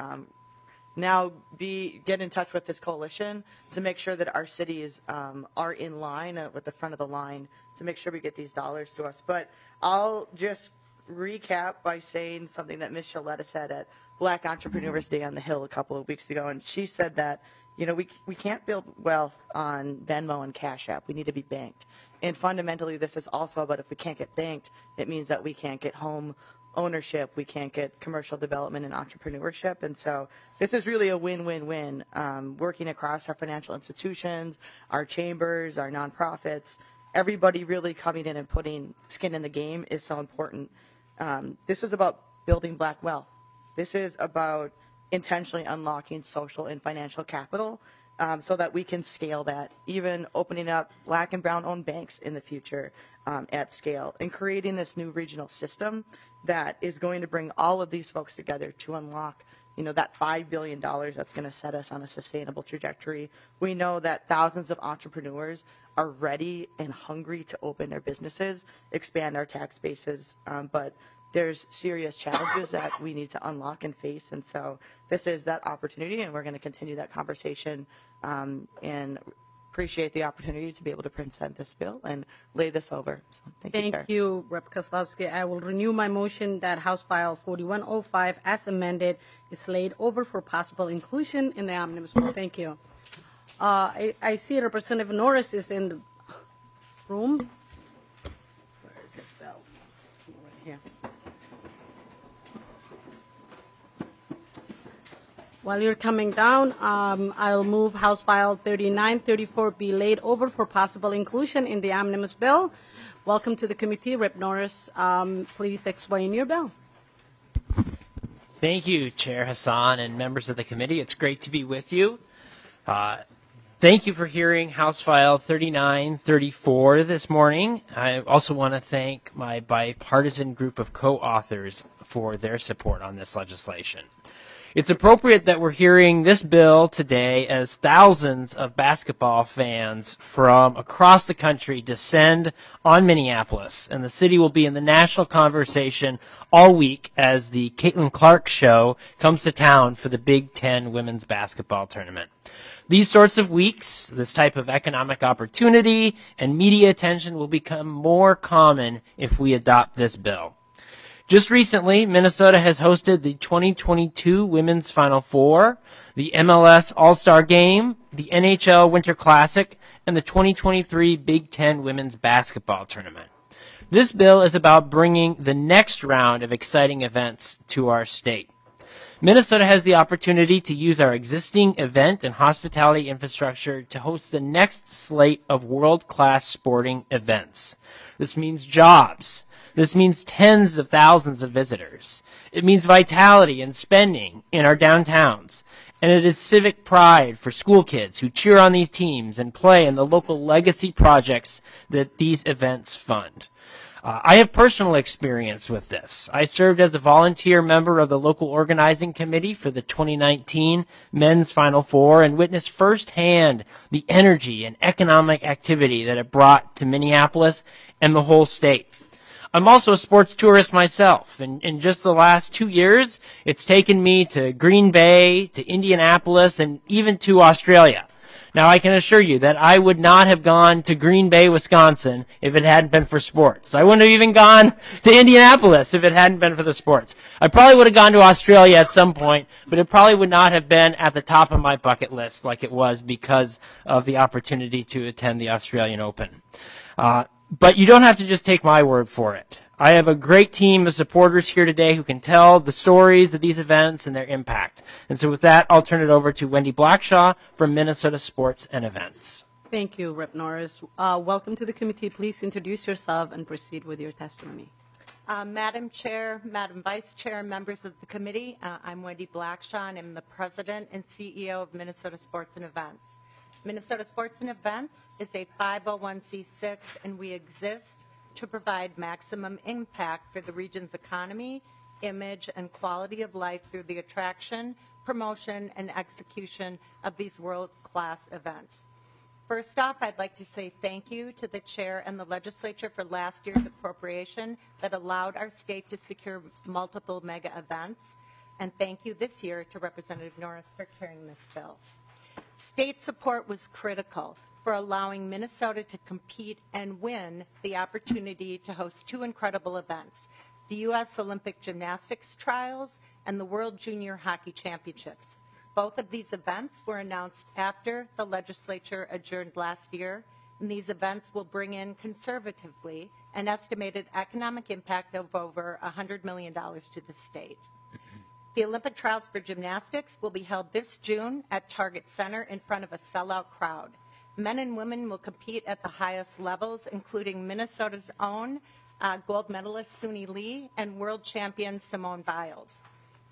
now get in touch with this coalition to make sure that our cities are in line with the front of the line to make sure we get these dollars to us. But I'll just recap by saying something that Ms. Shaletta said at Black Entrepreneurs Day on the Hill a couple of weeks ago, and she said that we can't build wealth on Venmo and Cash App. We need to be banked. And fundamentally, this is also about, if we can't get banked, it means that we can't get home ownership, we can't get commercial development and entrepreneurship. And so this is really a win-win-win, working across our financial institutions, our chambers, our nonprofits, everybody really coming in and putting skin in the game is so important. This is about building Black wealth. This is about intentionally unlocking social and financial capital so that we can scale that, even opening up Black and Brown owned banks in the future at scale, and creating this new regional system that is going to bring all of these folks together to unlock that $5 billion that's going to set us on a sustainable trajectory. We know that thousands of entrepreneurs are ready and hungry to open their businesses, expand our tax bases, but there's serious challenges that we need to unlock and face. And so this is that opportunity, and we're going to continue that conversation and appreciate the opportunity to be able to present this bill and lay this over. So thank you, Chair. Thank you, Rep. Kozlowski. I will renew my motion that House File 4105, as amended, is laid over for possible inclusion in the omnibus bill. Thank you. I see Representative Norris is in the room. Where is his bill? Right here. While you're coming down, I'll move House File 3934 be laid over for possible inclusion in the omnibus bill. Welcome to the committee. Rep. Norris, please explain your bill. Thank you, Chair Hassan and members of the committee. It's great to be with you. Thank you for hearing House File 3934 this morning. I also want to thank my bipartisan group of co-authors for their support on this legislation. It's appropriate that we're hearing this bill today as thousands of basketball fans from across the country descend on Minneapolis, and the city will be in the national conversation all week as the Caitlin Clark Show comes to town for the Big Ten women's basketball tournament. These sorts of weeks, this type of economic opportunity and media attention will become more common if we adopt this bill. Just recently, Minnesota has hosted the 2022 Women's Final Four, the MLS All-Star Game, the NHL Winter Classic, and the 2023 Big Ten Women's Basketball Tournament. This bill is about bringing the next round of exciting events to our state. Minnesota has the opportunity to use our existing event and hospitality infrastructure to host the next slate of world-class sporting events. This means jobs. This means tens of thousands of visitors. It means vitality and spending in our downtowns. And it is civic pride for school kids who cheer on these teams and play in the local legacy projects that these events fund. I have personal experience with this. I served as a volunteer member of the local organizing committee for the 2019 Men's Final Four and witnessed firsthand the energy and economic activity that it brought to Minneapolis and the whole state. I'm also a sports tourist myself, and in just the last 2 years, it's taken me to Green Bay, to Indianapolis, and even to Australia. Now, I can assure you that I would not have gone to Green Bay, Wisconsin, if it hadn't been for sports. I wouldn't have even gone to Indianapolis if it hadn't been for the sports. I probably would have gone to Australia at some point, but it probably would not have been at the top of my bucket list like it was because of the opportunity to attend the Australian Open. But you don't have to just take my word for it. I have a great team of supporters here today who can tell the stories of these events and their impact. And so with that, I'll turn it over to Wendy Blackshaw from Minnesota Sports and Events. Thank you, Rep. Norris. Welcome to the committee. Please introduce yourself and proceed with your testimony. Madam Chair, Madam Vice Chair, members of the committee, I'm Wendy Blackshaw, and I'm the President and CEO of Minnesota Sports and Events. Minnesota Sports and Events is a 501c6, and we exist to provide maximum impact for the region's economy, image, and quality of life through the attraction, promotion, and execution of these world-class events. First off, I'd like to say thank you to the Chair and the Legislature for last year's appropriation that allowed our state to secure multiple mega events, and thank you this year to Representative Norris for carrying this bill. State support was critical for allowing Minnesota to compete and win the opportunity to host two incredible events, the U.S. Olympic Gymnastics Trials and the World Junior Hockey Championships. Both of these events were announced after the legislature adjourned last year, and these events will bring in conservatively an estimated economic impact of over $100 million to the state. The Olympic Trials for Gymnastics will be held this June at Target Center in front of a sellout crowd. Men and women will compete at the highest levels, including Minnesota's own gold medalist Suni Lee and world champion Simone Biles.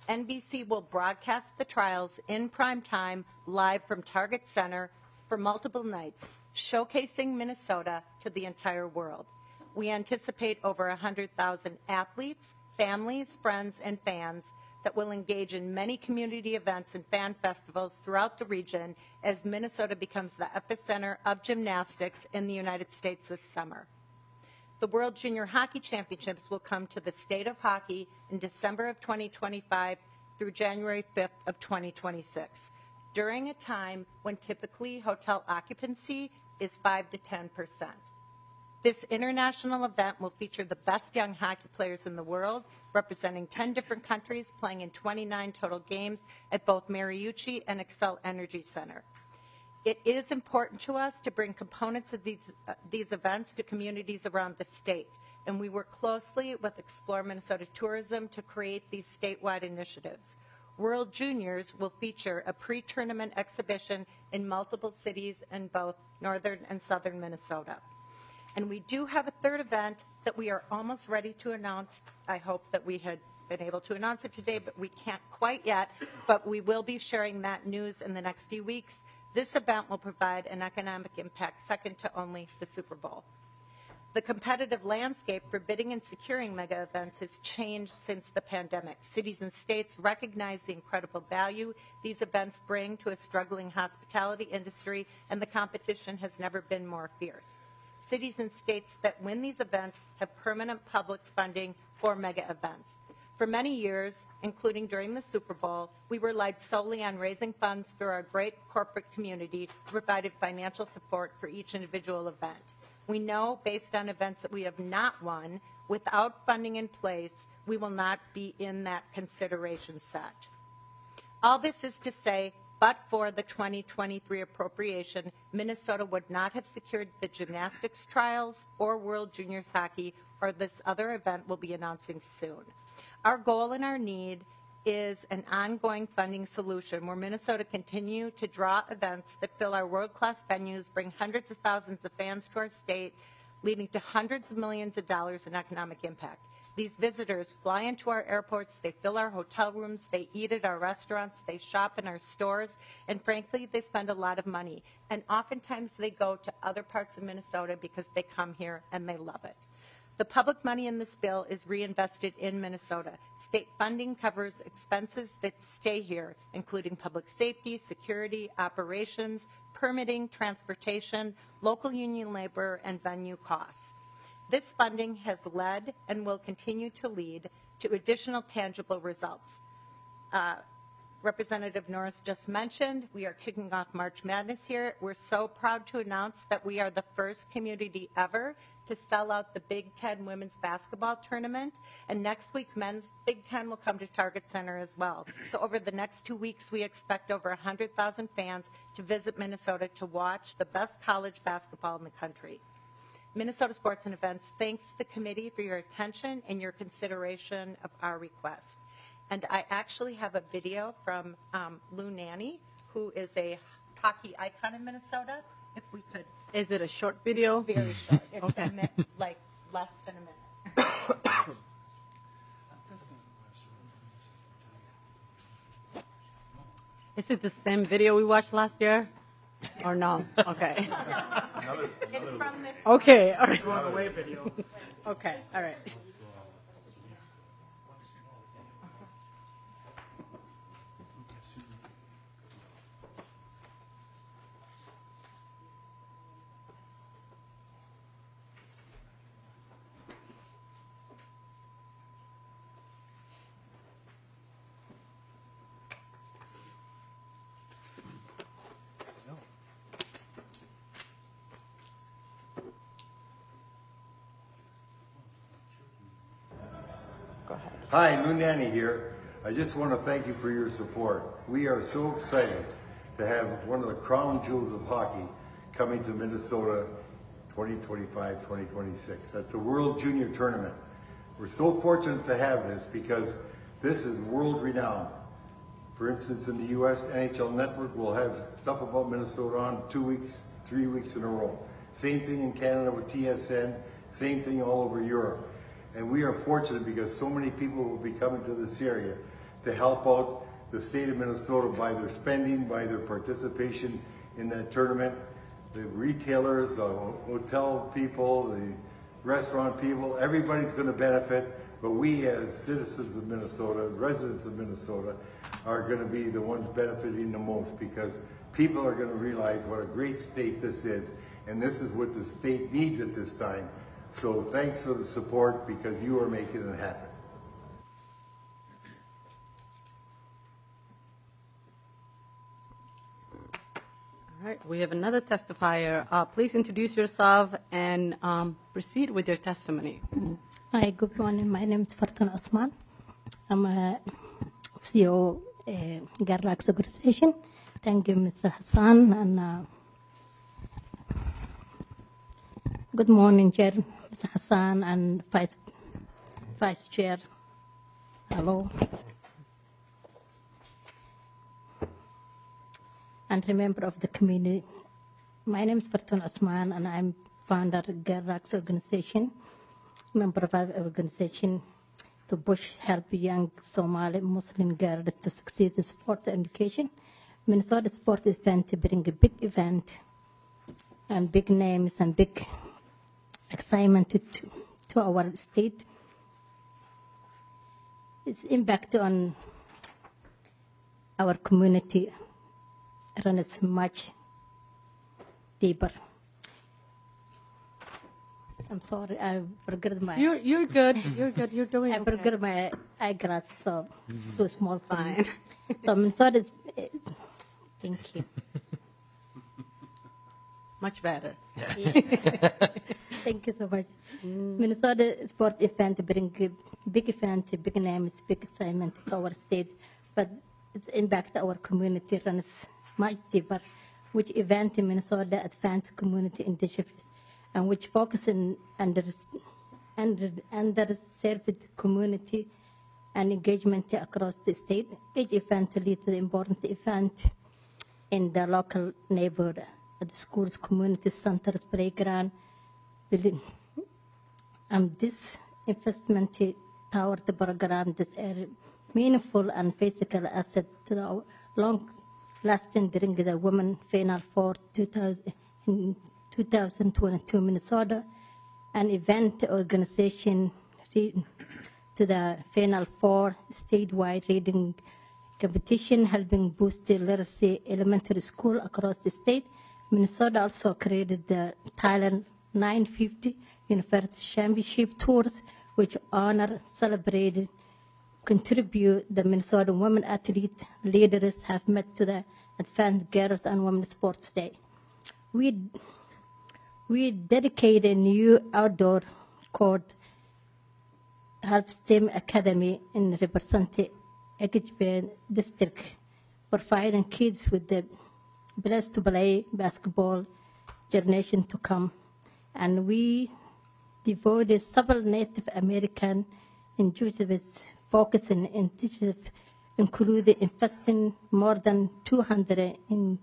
NBC will broadcast the trials in prime time live from Target Center for multiple nights, showcasing Minnesota to the entire world. We anticipate over 100,000 athletes, families, friends, and fans that will engage in many community events and fan festivals throughout the region as Minnesota becomes the epicenter of gymnastics in the United States this summer. The World Junior Hockey Championships will come to the state of hockey in December of 2025 through January 5th of 2026, during a time when typically hotel occupancy is 5 to 10%. This international event will feature the best young hockey players in the world, representing 10 different countries, playing in 29 total games at both Mariucci and Xcel Energy Center. It is important to us to bring components of these events to communities around the state, and we work closely with Explore Minnesota Tourism to create these statewide initiatives. World Juniors will feature a pre-tournament exhibition in multiple cities in both northern and southern Minnesota. And we do have a third event that we are almost ready to announce. I hope that we had been able to announce it today, but we can't quite yet. But we will be sharing that news in the next few weeks. This event will provide an economic impact second to only the Super Bowl. The competitive landscape for bidding and securing mega events has changed since the pandemic. Cities and states recognize the incredible value these events bring to a struggling hospitality industry, and the competition has never been more fierce. Cities and states that win these events have permanent public funding for mega events. For many years, including during the Super Bowl, we relied solely on raising funds through our great corporate community who provided financial support for each individual event. We know, based on events that we have not won, without funding in place, we will not be in that consideration set. All this is to say, but for the 2023 appropriation, Minnesota would not have secured the gymnastics trials or World Juniors Hockey, or this other event we'll be announcing soon. Our goal and our need is an ongoing funding solution where Minnesota continue to draw events that fill our world-class venues, bring hundreds of thousands of fans to our state, leading to hundreds of millions of dollars in economic impact. These visitors fly into our airports, they fill our hotel rooms, they eat at our restaurants, they shop in our stores, and frankly, they spend a lot of money. And oftentimes they go to other parts of Minnesota because they come here and they love it. The public money in this bill is reinvested in Minnesota. State funding covers expenses that stay here, including public safety, security, operations, permitting, transportation, local union labor, and venue costs. This funding has led and will continue to lead to additional tangible results. Representative Norris just mentioned, we are kicking off March Madness here. We're so proud to announce that we are the first community ever to sell out the Big Ten women's basketball tournament. And next week, men's Big Ten will come to Target Center as well. So over the next 2 weeks, we expect over 100,000 fans to visit Minnesota to watch the best college basketball in the country. Minnesota Sports and Events thanks the committee for your attention and your consideration of our request. And I actually have a video from Lou Nanny, who is a hockey icon in Minnesota. If we could. Is it a short video? Very short. It's okay. Like less than a minute. Is it the same video we watched last year? Or no? Okay. It's from this. Okay. All right. Going away video. Okay. All right. Hi, Lou Nanny here. I just want to thank you for your support. We are so excited to have one of the crown jewels of hockey coming to Minnesota 2025-2026. That's the World Junior Tournament. We're so fortunate to have this because this is world renowned. For instance, in the U.S., NHL Network will have stuff about Minnesota on 2 weeks, 3 weeks in a row. Same thing in Canada with TSN, same thing all over Europe. And we are fortunate because so many people will be coming to this area to help out the state of Minnesota by their spending, by their participation in that tournament. The retailers, the hotel people, the restaurant people, everybody's going to benefit. But we as citizens of Minnesota, residents of Minnesota, are going to be the ones benefiting the most because people are going to realize what a great state this is. And this is what the state needs at this time. So thanks for the support because you are making it happen. All right, we have another testifier. Please introduce yourself and proceed with your testimony. Hi, good morning. My name is Fortuna Osman. I'm a CEO of Garlax Organization. Thank you, Mr. Hassan. And good morning, Chair, Mr. Hassan, and Vice Chair. Hello. and a member of the community. My name is Fortuna Osman, and I'm founder of Gerlax organization, member of our organization to push help young Somali Muslim girls to succeed in sport and education. Minnesota Sport Event to bring a big event and big names and big excitement to our state. Its impact on our community runs much deeper. I'm sorry, I forgot my. You're good. You're good. You're doing. I forgot my eyeglasses, so it's too small. Fine. So Minnesota is. Thank you. Much better. Yes. Thank you so much. Minnesota sport event bring a big event, big names, big excitement to our state, but its impact our community runs much deeper. Which event in Minnesota advanced community initiatives, and which focus on underserved community and engagement across the state. Each event leads to the important event in the local neighborhood, at the schools, community centers, playground. This investment toward the program is a meaningful and physical asset to the long-lasting during the Women Final Four 2022 Minnesota, an event organization to the Final Four statewide reading competition, helping boost the literacy elementary school across the state. Minnesota also created the Thailand 950 University Championship Tours, which honor, celebrated, contribute the Minnesota women athlete leaders have met to the Advanced Girls and Women Sports Day. We dedicate a new outdoor court, Half STEM Academy in representing Edgeburn District, providing kids with the blessed to play basketball generation to come. And we devoted several Native American initiatives focusing initiative including investing more than 200 in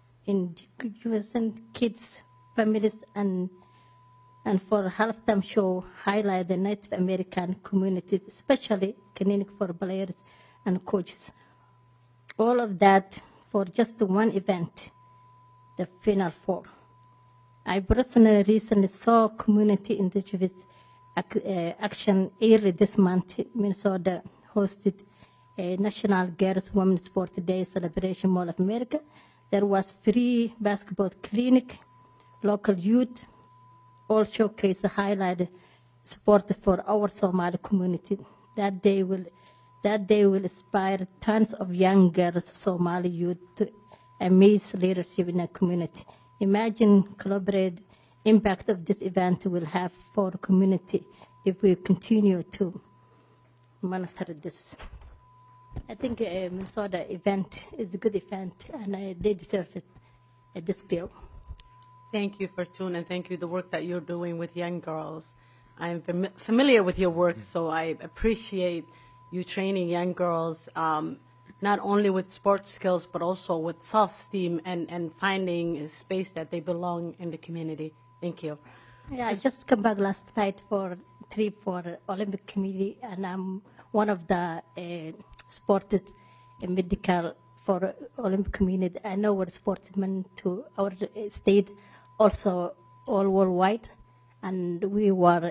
kids, families, and for halftime show highlight the Native American communities, especially clinic for players and coaches. All of that for just one event, the Final Four. I personally recently saw community initiatives action early this month. Minnesota hosted a National Girls Women's Sport Day celebration Mall of America. There was free basketball clinic, local youth, all showcase highlight support for our Somali community. That day will inspire tons of young girls, Somali youth to amaze leadership in the community. Imagine collaborative impact of this event will have for the community if we continue to monitor this. I think Minnesota event is a good event, and they deserve it at this bill. Thank you, Fortuna, and thank you the work that you're doing with young girls. I'm familiar with your work, so I appreciate you training young girls not only with sports skills, but also with self-esteem and finding a space that they belong in the community. Thank you. Yeah, I just come back last night for trip for Olympic Committee, and I'm one of the sported medical for Olympic Community. I know what sportsmen to our state, also all worldwide, and we were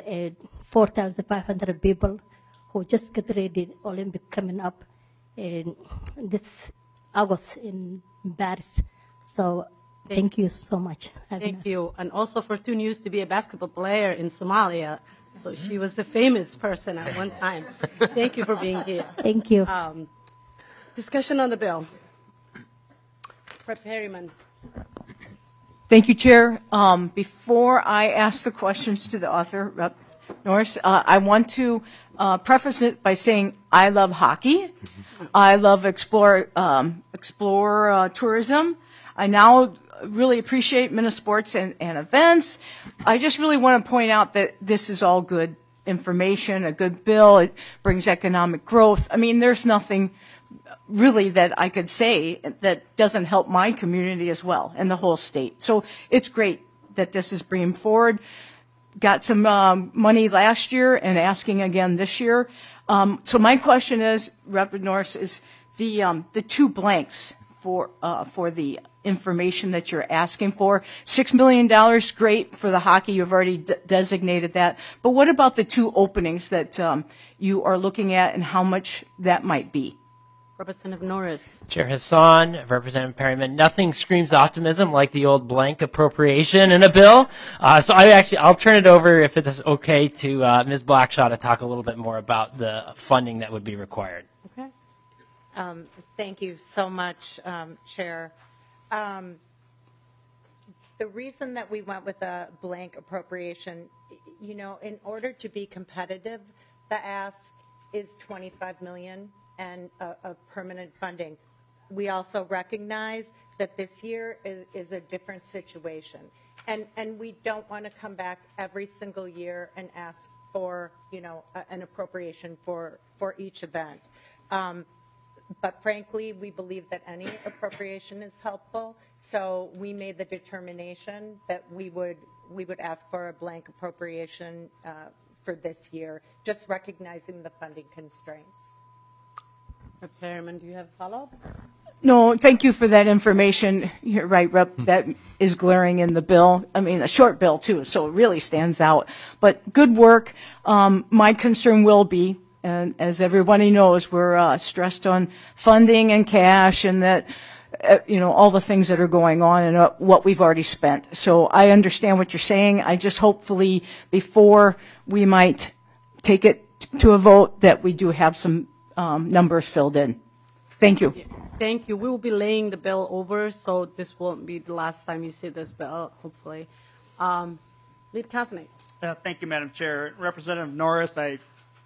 4,500 people who just get ready Olympic coming up in this August in Paris. So thank you so much. Thank you. And also Fortuna used to be a basketball player in Somalia, so she was a famous person at one time. Thank you for being here. Thank you. Discussion on the bill. Rep. Harriman. Thank you, Chair. Before I ask the questions to the author, Rep. Norris, I want to preface it by saying I love hockey. I love explore tourism. I now really appreciate Minnesports and events. I just really want to point out that this is all good information, a good bill. It brings economic growth. I mean, there's nothing really that I could say that doesn't help my community as well and the whole state. So it's great that this is bringing forward. Got some money last year and asking again this year. So my question is, Rep. Norris, is the two blanks for the information that you're asking for. $6 million, great for the hockey. You've already designated that. But what about the two openings that you are looking at and how much that might be? Representative Norris. Chair Hassan, Representative Perryman, nothing screams optimism like the old blank appropriation in a bill. So I'll turn it over, if it's okay, to Ms. Blackshaw to talk a little bit more about the funding that would be required. Okay. Thank you so much, Chair. The reason that we went with a blank appropriation, in order to be competitive, the ask is $25 million and of permanent funding. We also recognize that this year is a different situation, and we don't want to come back every single year and ask for an appropriation for each event. But frankly, we believe that any appropriation is helpful. So we made the determination that we would ask for a blank appropriation for this year, just recognizing the funding constraints. Rep. Perryman, do you have a follow-up? No, thank you for that information. You're right, Rep. That is glaring in the bill. I mean, a short bill, too, so it really stands out. But good work. My concern will be, and as everybody knows, we're stressed on funding and cash and that, all the things that are going on and what we've already spent. So I understand what you're saying. I just hopefully before we might take it to a vote that we do have some numbers filled in. Thank you. Thank you. We will be laying the bill over, so this won't be the last time you see this bill, hopefully. Lead Kosnick. Thank you, Madam Chair. Representative Norris, I'm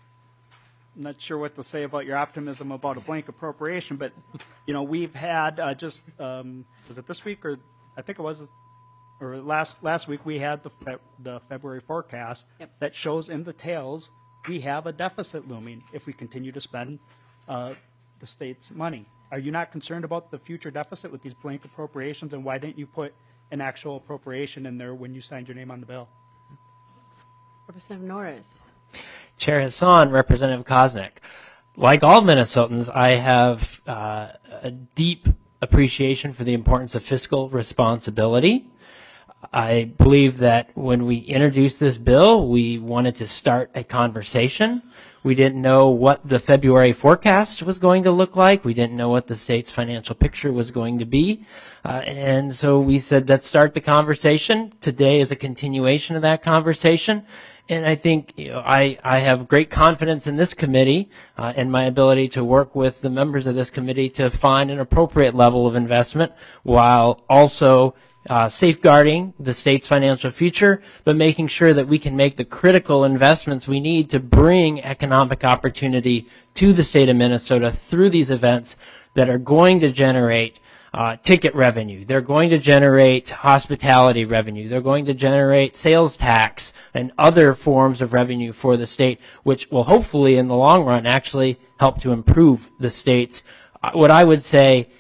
not sure what to say about your optimism about a blank appropriation, but, we've had was it this week or I think it was, or last week we had the February forecast that shows in the tails we have a deficit looming if we continue to spend the state's money. Are you not concerned about the future deficit with these blank appropriations, and why didn't you put an actual appropriation in there when you signed your name on the bill? Representative Norris. Chair Hassan, Representative Kosnick. Like all Minnesotans, I have a deep appreciation for the importance of fiscal responsibility. I believe that when we introduced this bill, we wanted to start a conversation. We didn't know what the February forecast was going to look like. We didn't know what the state's financial picture was going to be. And so we said, let's start the conversation. Today is a continuation of that conversation. And I think I have great confidence in this committee and my ability to work with the members of this committee to find an appropriate level of investment while also safeguarding the state's financial future, but making sure that we can make the critical investments we need to bring economic opportunity to the state of Minnesota through these events that are going to generate ticket revenue. They're going to generate hospitality revenue. They're going to generate sales tax and other forms of revenue for the state, which will hopefully in the long run actually help to improve the state's, what I would say,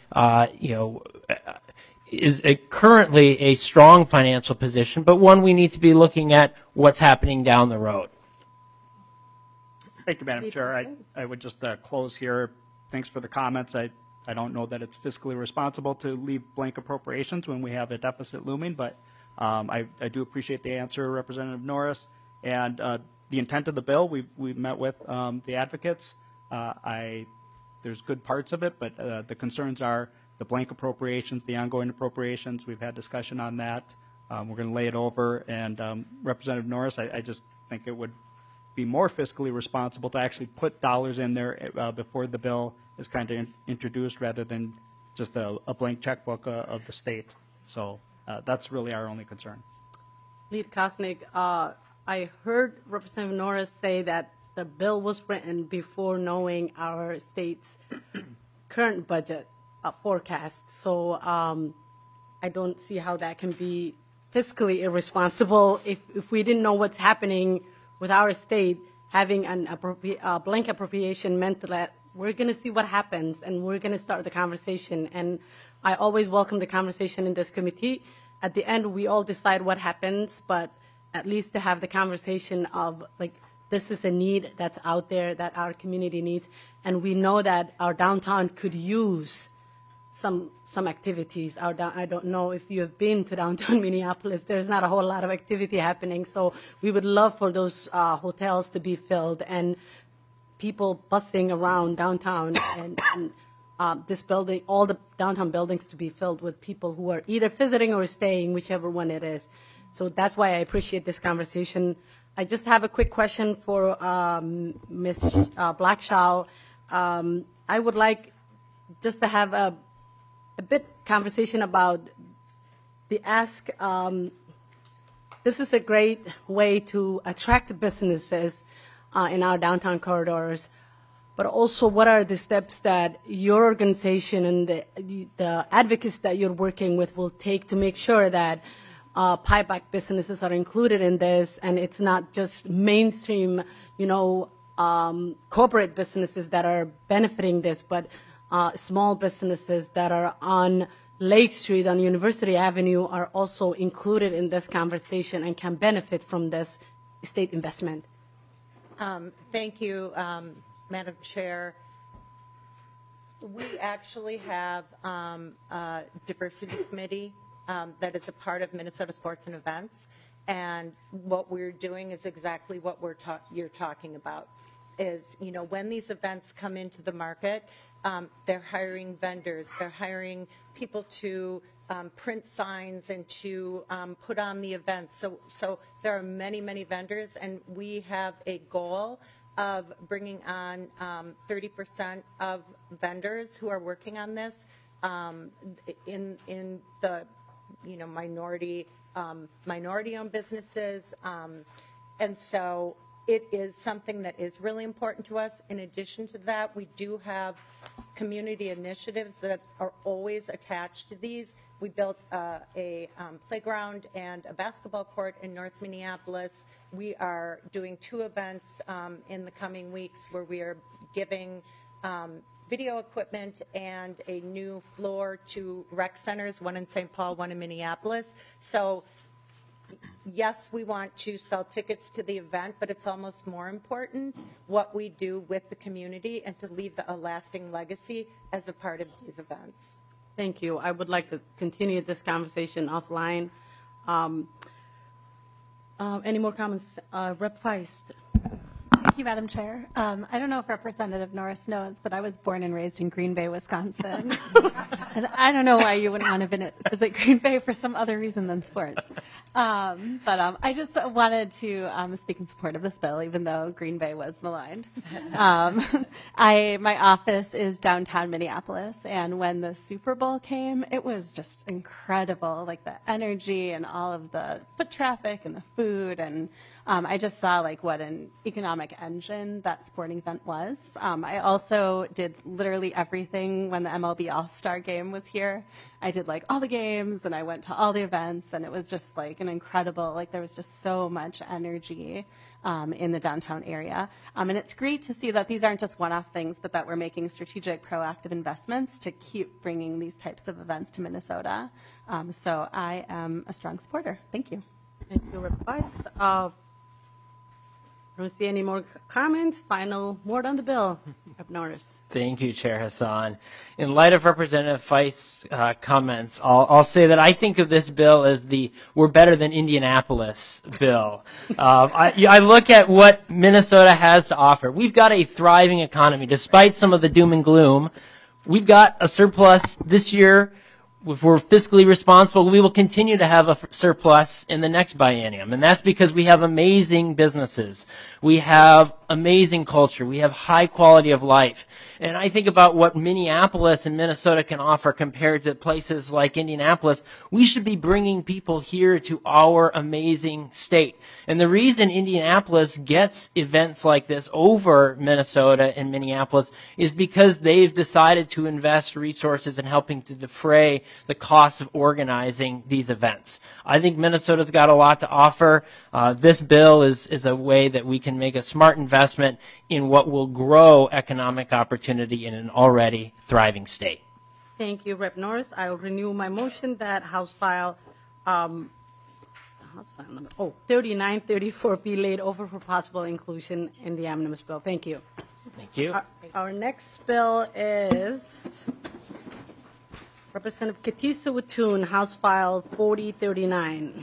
is currently a strong financial position, but one we need to be looking at what's happening down the road. Thank you, Madam Chair. I would just close here. Thanks for the comments. I don't know that it's fiscally responsible to leave blank appropriations when we have a deficit looming, but I do appreciate the answer, Representative Norris. And the intent of the bill, we've met with the advocates. There's good parts of it, but the concerns are the blank appropriations, the ongoing appropriations. We've had discussion on that. We're going to lay it over. And Representative Norris, I just think it would be more fiscally responsible to actually put dollars in there before the bill is kind of introduced rather than just a blank checkbook of the state. So that's really our only concern. Lead Kosnick, I heard Representative Norris say that the bill was written before knowing our state's current budget forecast. So I don't see how that can be fiscally irresponsible if we didn't know what's happening with our state. Having a blank appropriation meant that we're going to see what happens, and we're going to start the conversation. And I always welcome the conversation in this committee. At the end, we all decide what happens, but at least to have the conversation of, like, this is a need that's out there that our community needs, and we know that our downtown could use some activities. I don't know if you have been to downtown Minneapolis. There's not a whole lot of activity happening, so we would love for those hotels to be filled and people busing around downtown, and this building, all the downtown buildings to be filled with people who are either visiting or staying, whichever one it is. So that's why I appreciate this conversation. I just have a quick question for Ms. Blackshaw. I would like just to have a bit conversation about the ask. This is a great way to attract businesses in our downtown corridors, but also what are the steps that your organization and the advocates that you're working with will take to make sure that pieback businesses are included in this, and it's not just mainstream, corporate businesses that are benefiting this, but small businesses that are on Lake Street, on University Avenue, are also included in this conversation and can benefit from this state investment. Thank you, Madam Chair. We actually have a diversity committee that is a part of Minnesota Sports and Events, and what we're doing is exactly what you're talking about. Is, when these events come into the market, they're hiring vendors, they're hiring people to print signs and to put on the events. So there are many, many vendors, and we have a goal of bringing on 30% of vendors who are working on this in the minority-owned businesses, and so it is something that is really important to us. In addition to that, we do have community initiatives that are always attached to these. We built a playground and a basketball court in North Minneapolis. We are doing 2 events in the coming weeks where we are giving video equipment and a new floor to rec centers, one in St. Paul, one in Minneapolis. So yes, we want to sell tickets to the event, but it's almost more important what we do with the community and to leave a lasting legacy as a part of these events. Thank you. I would like to continue this conversation offline. Any more comments? Rep. Feist. Thank you, Madam Chair. I don't know if Representative Norris knows, but I was born and raised in Green Bay, Wisconsin. And I don't know why you wouldn't want to visit Green Bay for some other reason than sports. But I just wanted to speak in support of this bill, even though Green Bay was maligned. My office is downtown Minneapolis, and when the Super Bowl came, it was just incredible, like the energy and all of the foot traffic and the food, and I just saw like what an economic engine that sporting event was. I also did literally everything when the MLB All-Star game was here. I did like all the games, and I went to all the events, and it was just like an incredible, like there was just so much energy in the downtown area. And it's great to see that these aren't just one-off things, but that we're making strategic, proactive investments to keep bringing these types of events to Minnesota. So I am a strong supporter. Thank you. Thank you, Rep. Feist. I don't see any more comments. Final word on the bill. Rep. Norris. Thank you, Chair Hassan. In light of Representative Feist's comments, I'll say that I think of this bill as the "we're better than Indianapolis" bill. I look at what Minnesota has to offer. We've got a thriving economy, despite some of the doom and gloom. We've got a surplus this year. If we're fiscally responsible, we will continue to have a surplus in the next biennium. And that's because we have amazing businesses. We have amazing culture. We have high quality of life. And I think about what Minneapolis and Minnesota can offer compared to places like Indianapolis. We should be bringing people here to our amazing state. And the reason Indianapolis gets events like this over Minnesota and Minneapolis is because they've decided to invest resources in helping to defray the costs of organizing these events. I think Minnesota's got a lot to offer. This bill is a way that we can make a smart investment investment in what will grow economic opportunity in an already thriving state. Thank you, Rep. Norris. I will renew my motion that House File 3934 be laid over for possible inclusion in the omnibus bill. Thank you. Thank you. Our next bill is Representative Katisa Watun, House File 4039.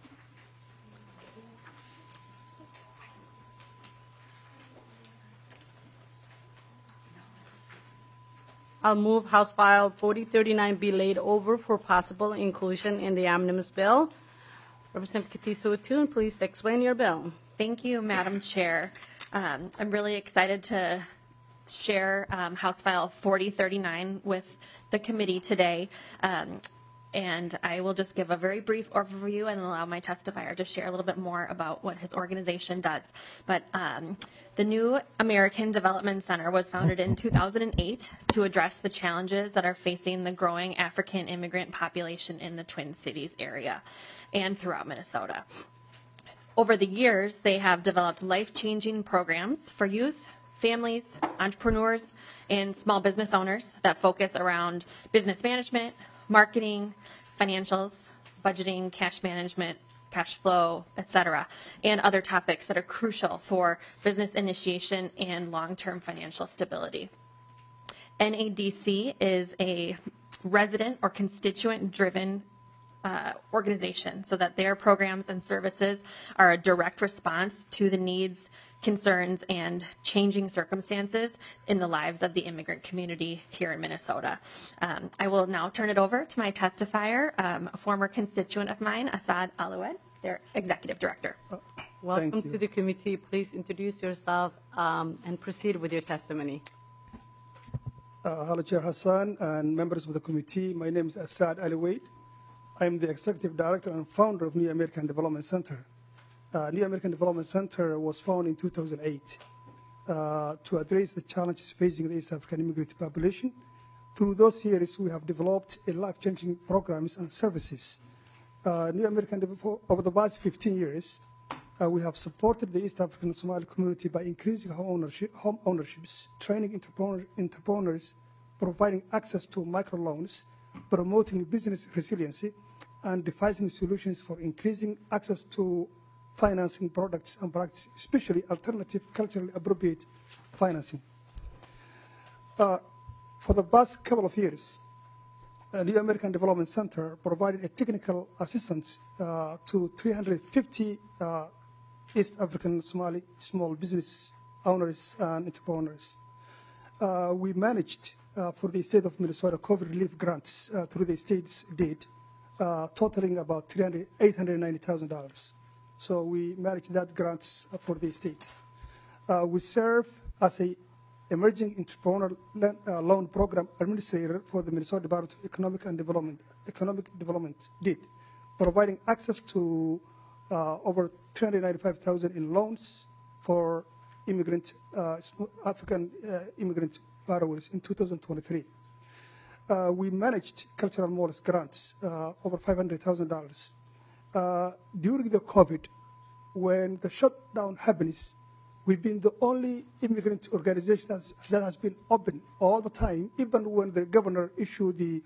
I'll move House File 4039 be laid over for possible inclusion in the omnibus bill. Representative Katisa Watun, please explain your bill. Thank you, Madam Chair. I'm really excited to share House File 4039 with the committee today. And I will just give a very brief overview and allow my testifier to share a little bit more about what his organization does. But the New American Development Center was founded in 2008 to address the challenges that are facing the growing African immigrant population in the Twin Cities area and throughout Minnesota. Over the years, they have developed life-changing programs for youth, families, entrepreneurs, and small business owners that focus around business management, marketing, financials, budgeting, cash management, cash flow, etc., and other topics that are crucial for business initiation and long-term financial stability. NADC is a resident or constituent-driven organization so that their programs and services are a direct response to the needs, concerns, and changing circumstances in the lives of the immigrant community here in Minnesota. I will now turn it over to my testifier, a former constituent of mine, Asad Aloued, their executive director. Welcome to the committee. Please introduce yourself and proceed with your testimony. Hello, Chair Hassan and members of the committee. My name is Asad Aloued. I'm the executive director and founder of New American Development Center. New American Development Center was founded in 2008 to address the challenges facing the East African immigrant population. Through those years, we have developed a life-changing programs and services. New American, over the past 15 years, we have supported the East African Somali community by increasing home ownerships, training entrepreneurs, providing access to microloans, promoting business resiliency, and devising solutions for increasing access to financing products and practices, especially alternative culturally appropriate financing. For the past couple of years, the American Development Center provided a technical assistance to 350 East African Somali small business owners and entrepreneurs. We managed for the state of Minnesota COVID relief grants through the state's deed, totaling about $890,000. So we managed that grants for the state. We serve as a emerging entrepreneur loan program administrator for the Minnesota Department of Economic Development DEED, providing access to over $395,000 in loans for African immigrant borrowers in 2023. We managed cultural malls grants, over $500,000. During the COVID, when the shutdown happens, we've been the only immigrant organization that has been open all the time, even when the governor issued the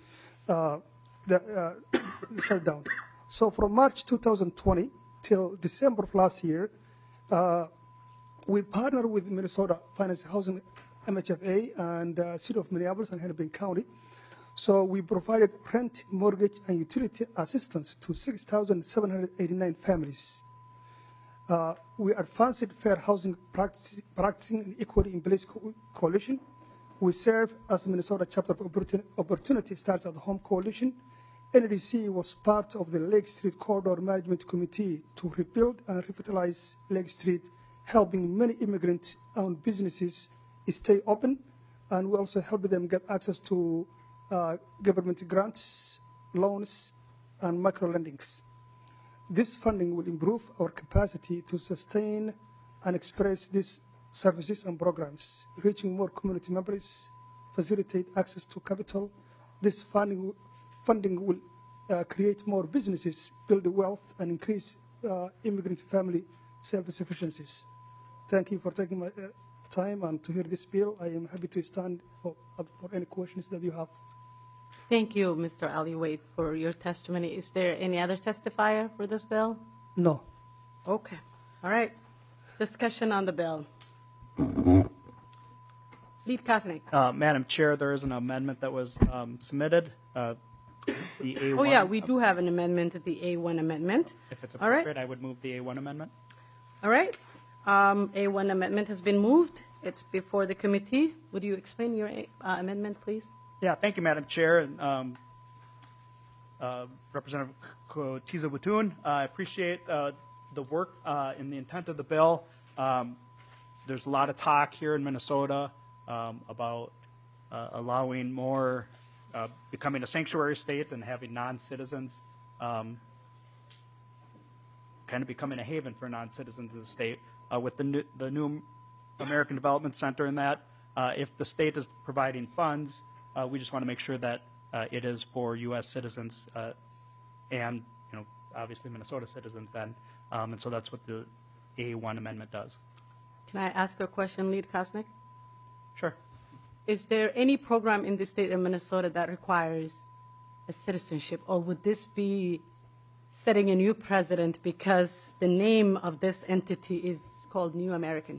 shutdown. So from March 2020 till December of last year, we partnered with Minnesota Finance Housing, MHFA, and City of Minneapolis and Hennepin County. So we provided rent, mortgage, and utility assistance to 6,789 families. We advanced fair housing practicing an equity in place coalition. We serve as Minnesota chapter of Opportunity Starts at Home Coalition. NDC was part of the Lake Street Corridor Management Committee to rebuild and revitalize Lake Street, helping many immigrant-owned businesses stay open, and we also help them get access to government grants, loans, and micro-lendings. This funding will improve our capacity to sustain and express these services and programs, reaching more community members, facilitate access to capital. This funding will create more businesses, build wealth, and increase immigrant family self-sufficiencies. thank you for taking my time and to hear this bill. I am happy to stand for any questions that you have. Thank you, Mr. Ali Wade, for your testimony. Is there any other testifier for this bill? No. Okay. All right. Discussion on the bill. Lead Kosnick. Madam Chair, there is an amendment that was submitted. The A1. Oh, yeah, we do have an amendment to the A1 amendment. If it's All right. appropriate, I would move the A1 amendment. All right. A1 amendment has been moved. It's before the committee. Would you explain your amendment, please? Yeah, thank you, Madam Chair. And Representative Tiza Butun, I appreciate the work and the intent of the bill. There's a lot of talk here in Minnesota about allowing more, becoming a sanctuary state and having non-citizens kind of becoming a haven for non-citizens of the state. With the new American Development Center and that, if the state is providing funds, we just want to make sure that it is for U.S. citizens and, obviously Minnesota citizens then. And so that's what the A1 amendment does. Can I ask a question, Lead Kosnick? Sure. Is there any program in the state of Minnesota that requires a citizenship, or would this be setting a new precedent because the name of this entity is called New American?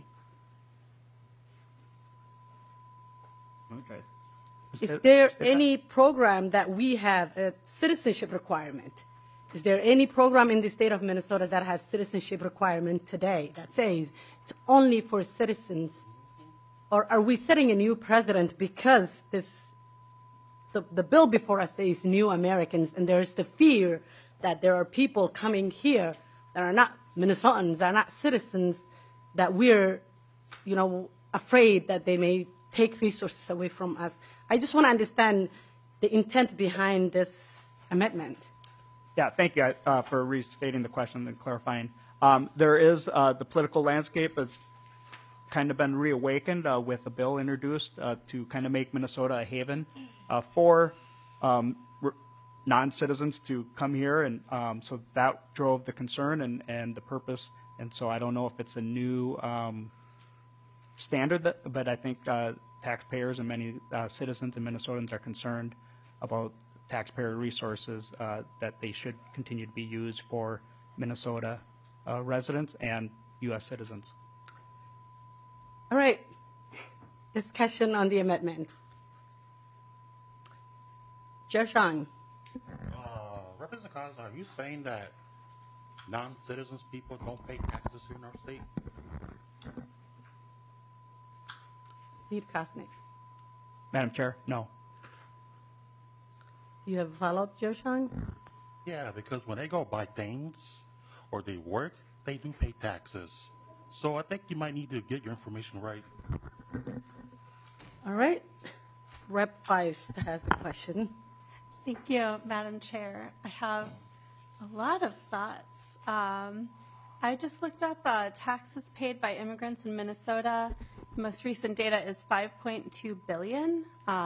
Okay. Is there any program that we have a citizenship requirement? Is there any program in the state of Minnesota that has citizenship requirement today that says it's only for citizens? Or are we setting a new precedent because the bill before us says New Americans, and there's the fear that there are people coming here that are not Minnesotans, that are not citizens, that we're, afraid that they may take resources away from us. I just want to understand the intent behind this amendment. Yeah, thank you for restating the question and clarifying. There is the political landscape has kind of been reawakened with a bill introduced to kind of make Minnesota a haven for non-citizens to come here, and so that drove the concern and the purpose. And so I don't know if it's a new standard, but I think taxpayers and many citizens and Minnesotans are concerned about taxpayer resources that they should continue to be used for Minnesota residents and U.S. citizens. All right. Discussion on the amendment. Jershang. Representative Cosner, are you saying that non-citizens people don't pay taxes in our state? Lead Kosnick. Madam Chair, no. You have a follow-up, Jershang? Yeah, because when they go buy things or they work, they do pay taxes. So I think you might need to get your information right. All right. Rep Feist has a question. Thank you, Madam Chair. I have a lot of thoughts. I just looked up taxes paid by immigrants in Minnesota. The most recent data is $5.2 billion,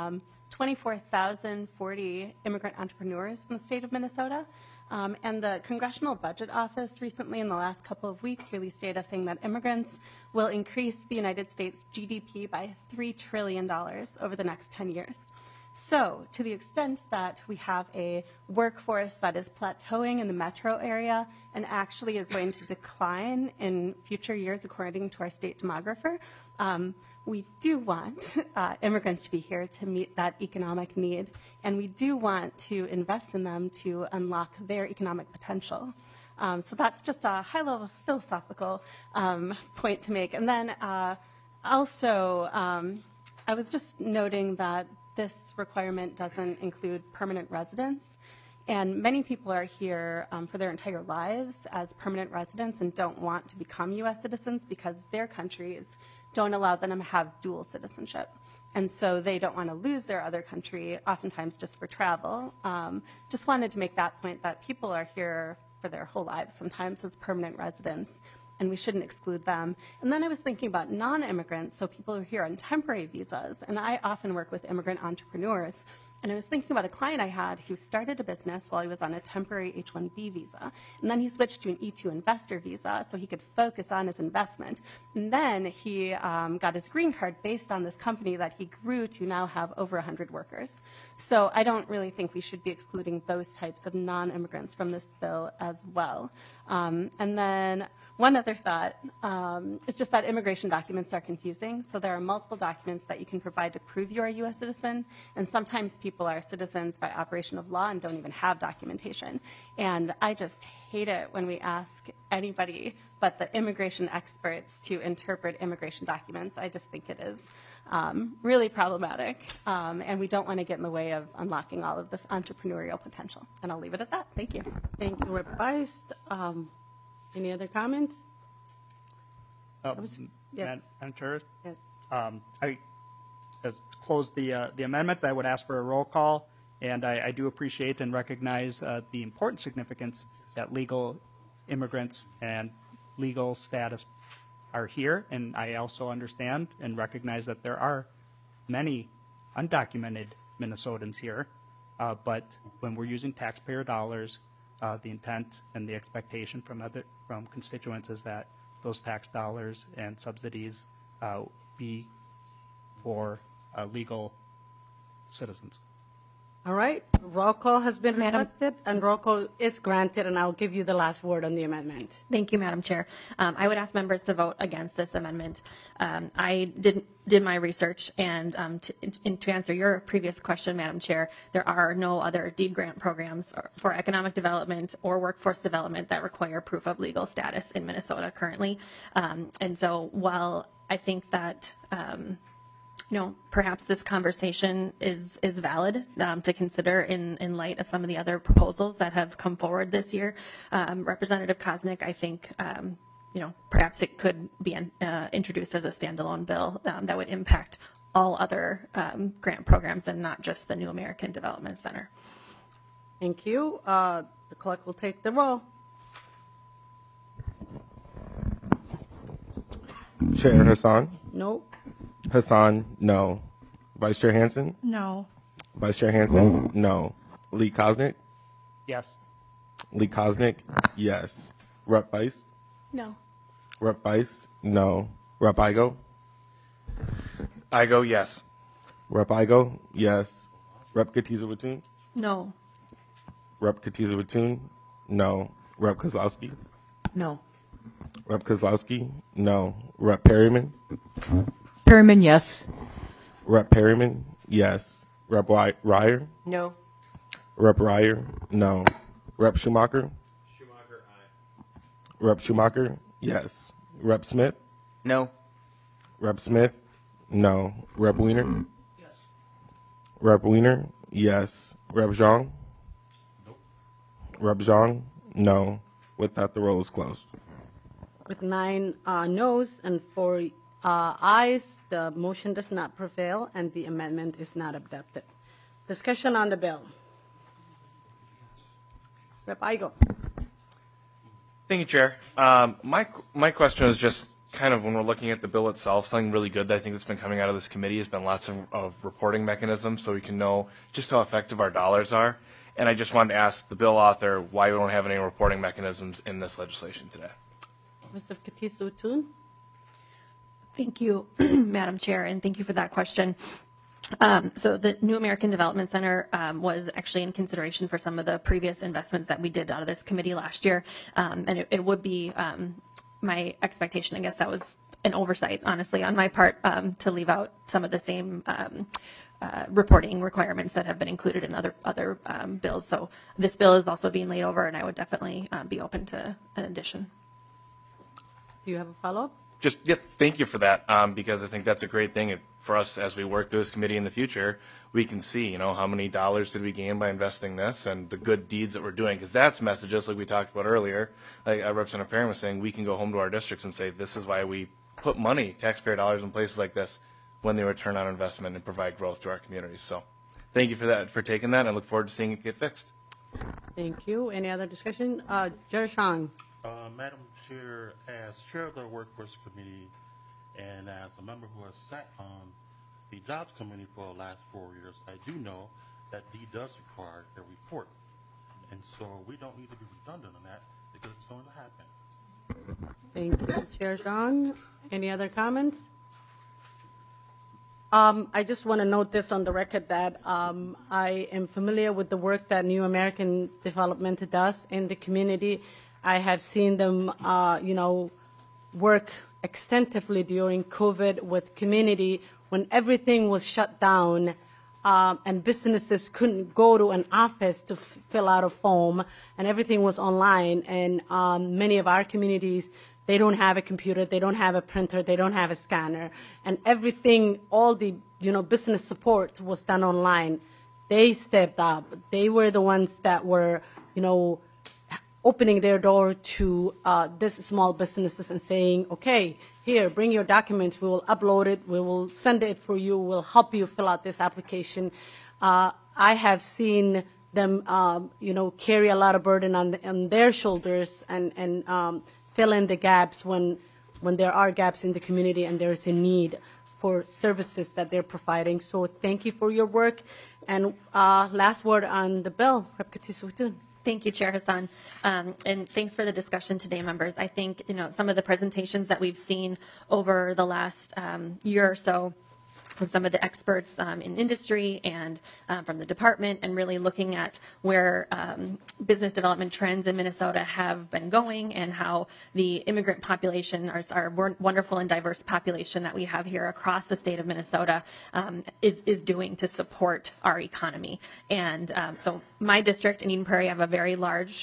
24,040 immigrant entrepreneurs in the state of Minnesota. And the Congressional Budget Office recently, in the last couple of weeks, released data saying that immigrants will increase the United States GDP by $3 trillion over the next 10 years. So, to the extent that we have a workforce that is plateauing in the metro area and actually is going to decline in future years, according to our state demographer, we do want immigrants to be here to meet that economic need, and we do want to invest in them to unlock their economic potential. So that's just a high-level philosophical point to make. And then also, I was just noting that this requirement doesn't include permanent residents. And many people are here for their entire lives as permanent residents and don't want to become U.S. citizens because their countries don't allow them to have dual citizenship. And so they don't want to lose their other country, oftentimes just for travel. Just wanted to make that point that people are here for their whole lives, sometimes as permanent residents, and we shouldn't exclude them. And then I was thinking about non-immigrants, so people who are here on temporary visas, and I often work with immigrant entrepreneurs And I was thinking about a client I had who started a business while he was on a temporary H-1B visa. And then he switched to an E-2 investor visa so he could focus on his investment. And then he got his green card based on this company that he grew to now have over 100 workers. So I don't really think we should be excluding those types of non-immigrants from this bill as well. And then one other thought is just that immigration documents are confusing. So there are multiple documents that you can provide to prove you are a U.S. citizen, and sometimes people are citizens by operation of law and don't even have documentation. And I just hate it when we ask anybody but the immigration experts to interpret immigration documents. I just think it is really problematic, and we don't want to get in the way of unlocking all of this entrepreneurial potential. And I'll leave it at that. Thank you. Thank you, Rep. Feist. Any other comments? Yes. Madam Chair? Yes. As to close the amendment, I would ask for a roll call, and I do appreciate and recognize the important significance that legal immigrants and legal status are here, and I also understand and recognize that there are many undocumented Minnesotans here, but when we're using taxpayer dollars, the intent and the expectation from constituents is that those tax dollars and subsidies be for legal citizens. All right. Roll call has been requested, and roll call is granted, and I'll give you the last word on the amendment. Thank you, Madam Chair. I would ask members to vote against this amendment. I did my research, and to answer your previous question, Madam Chair, there are no other deed grant programs for economic development or workforce development that require proof of legal status in Minnesota currently. And so while I think that perhaps this conversation is valid to consider in light of some of the other proposals that have come forward this year. Representative Koznick, I think, perhaps it could be introduced as a standalone bill that would impact all other grant programs and not just the New American Development Center. Thank you. The clerk will take the roll. Chair Hassan? No. Hassan, no. Vice Chair Hansen? No. Vice Chair Hansen? No. Lee Koznick? Yes. Lee Koznick? Yes. Rep. Feist? No. Rep. Feist? No. Rep. Igo? Igo, yes. Rep. Igo? Yes. Rep. Katiza-Watun? No. Rep. Katiza-Watun? No. Rep. Kozlowski? No. Rep. Kozlowski? No. Rep. Perryman? Perryman, yes. Rep. Perryman? Yes. Rep. Ryer? No. Rep. Ryer? No. Rep. Schumacher? Schumacher, aye. Rep. Schumacher? Yes. Rep. Smith? No. Rep. Smith? No. Rep. Wiener? Yes. Rep. Wiener? Yes. Rep. Zhang? Nope. Rep. Zhang? No. With that, the roll is closed. With 9 noes and 4 ayes, the motion does not prevail, and the amendment is not adopted. Discussion on the bill. Rep. Igo. Thank you, Chair. My question is just kind of when we're looking at the bill itself, something really good that I think that's been coming out of this committee has been lots of reporting mechanisms so we can know just how effective our dollars are. And I just wanted to ask the bill author why we don't have any reporting mechanisms in this legislation today. Mr. Katiza-Watun. Thank you, Madam Chair, and thank you for that question. So the New American Development Center was actually in consideration for some of the previous investments that we did out of this committee last year. And it would be my expectation, I guess that was an oversight, honestly, on my part, to leave out some of the same reporting requirements that have been included in other bills. So this bill is also being laid over, and I would definitely be open to an addition. Do you have a follow-up? Thank you for that, because I think that's a great thing for us as we work through this committee in the future. We can see, how many dollars did we gain by investing this and the good deeds that we're doing, because that's messages like we talked about earlier. Like Representative Perrin was saying, we can go home to our districts and say, this is why we put money, taxpayer dollars, in places like this when they return on investment and provide growth to our communities. So thank you for that, for taking that, and I look forward to seeing it get fixed. Thank you. Any other discussion? Judge Shang. Madam Chair, as chair of the Workforce Committee and as a member who has sat on the Jobs Committee for the last 4 years, I do know that deed does require a report. And so we don't need to be redundant on that because it's going to happen. Thank you, Chair Zhang. Any other comments? I just want to note this on the record that I am familiar with the work that New American Development does in the community. I have seen them, work extensively during COVID with community when everything was shut down and businesses couldn't go to an office to fill out a form and everything was online. And many of our communities, they don't have a computer, they don't have a printer, they don't have a scanner, and everything, all the business support was done online. They stepped up. They were the ones that were, opening their door to these small businesses and saying, okay, here, bring your documents. We will upload it. We will send it for you. We'll help you fill out this application. I have seen them, carry a lot of burden on their shoulders and fill in the gaps when there are gaps in the community and there is a need for services that they're providing. So thank you for your work. And last word on the bill, Rep. Katiso-Witun. Thank you, Chair Hassan. And thanks for the discussion today, members. I think, some of the presentations that we've seen over the last year or so from some of the experts in industry and from the department, and really looking at where business development trends in Minnesota have been going and how the immigrant population, our wonderful and diverse population that we have here across the state of Minnesota is doing to support our economy. And so my district in Eden Prairie, I have a very large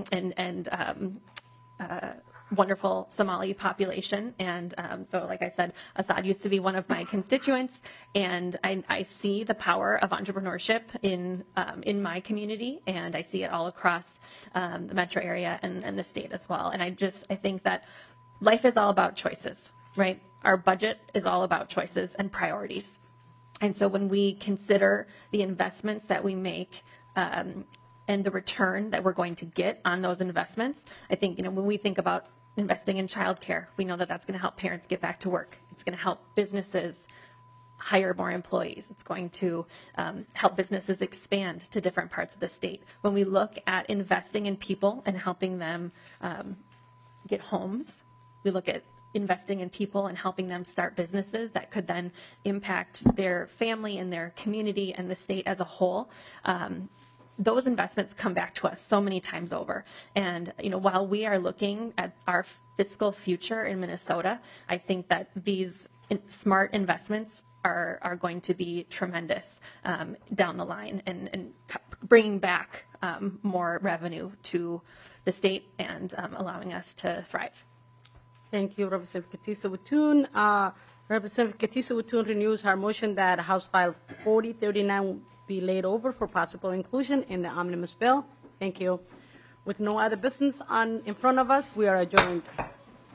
wonderful Somali population. And so, like I said, Assad used to be one of my constituents, and I see the power of entrepreneurship in my community, and I see it all across the metro area and the state as well. And I think that life is all about choices, right? Our budget is all about choices and priorities. And so when we consider the investments that we make, and the return that we're going to get on those investments. I think, when we think about investing in childcare, we know that that's going to help parents get back to work. It's going to help businesses hire more employees. It's going to help businesses expand to different parts of the state. When we look at investing in people and helping them get homes, we look at investing in people and helping them start businesses that could then impact their family and their community and the state as a whole. Those investments come back to us so many times over. And, while we are looking at our fiscal future in Minnesota, I think that these smart investments are going to be tremendous down the line and bringing back more revenue to the state and allowing us to thrive. Thank you, Representative Katiso-Witun. Representative Katiso-Witun renews her motion that House File 4039 be laid over for possible inclusion in the omnibus bill. Thank you. With no other business in front of us, we are adjourned.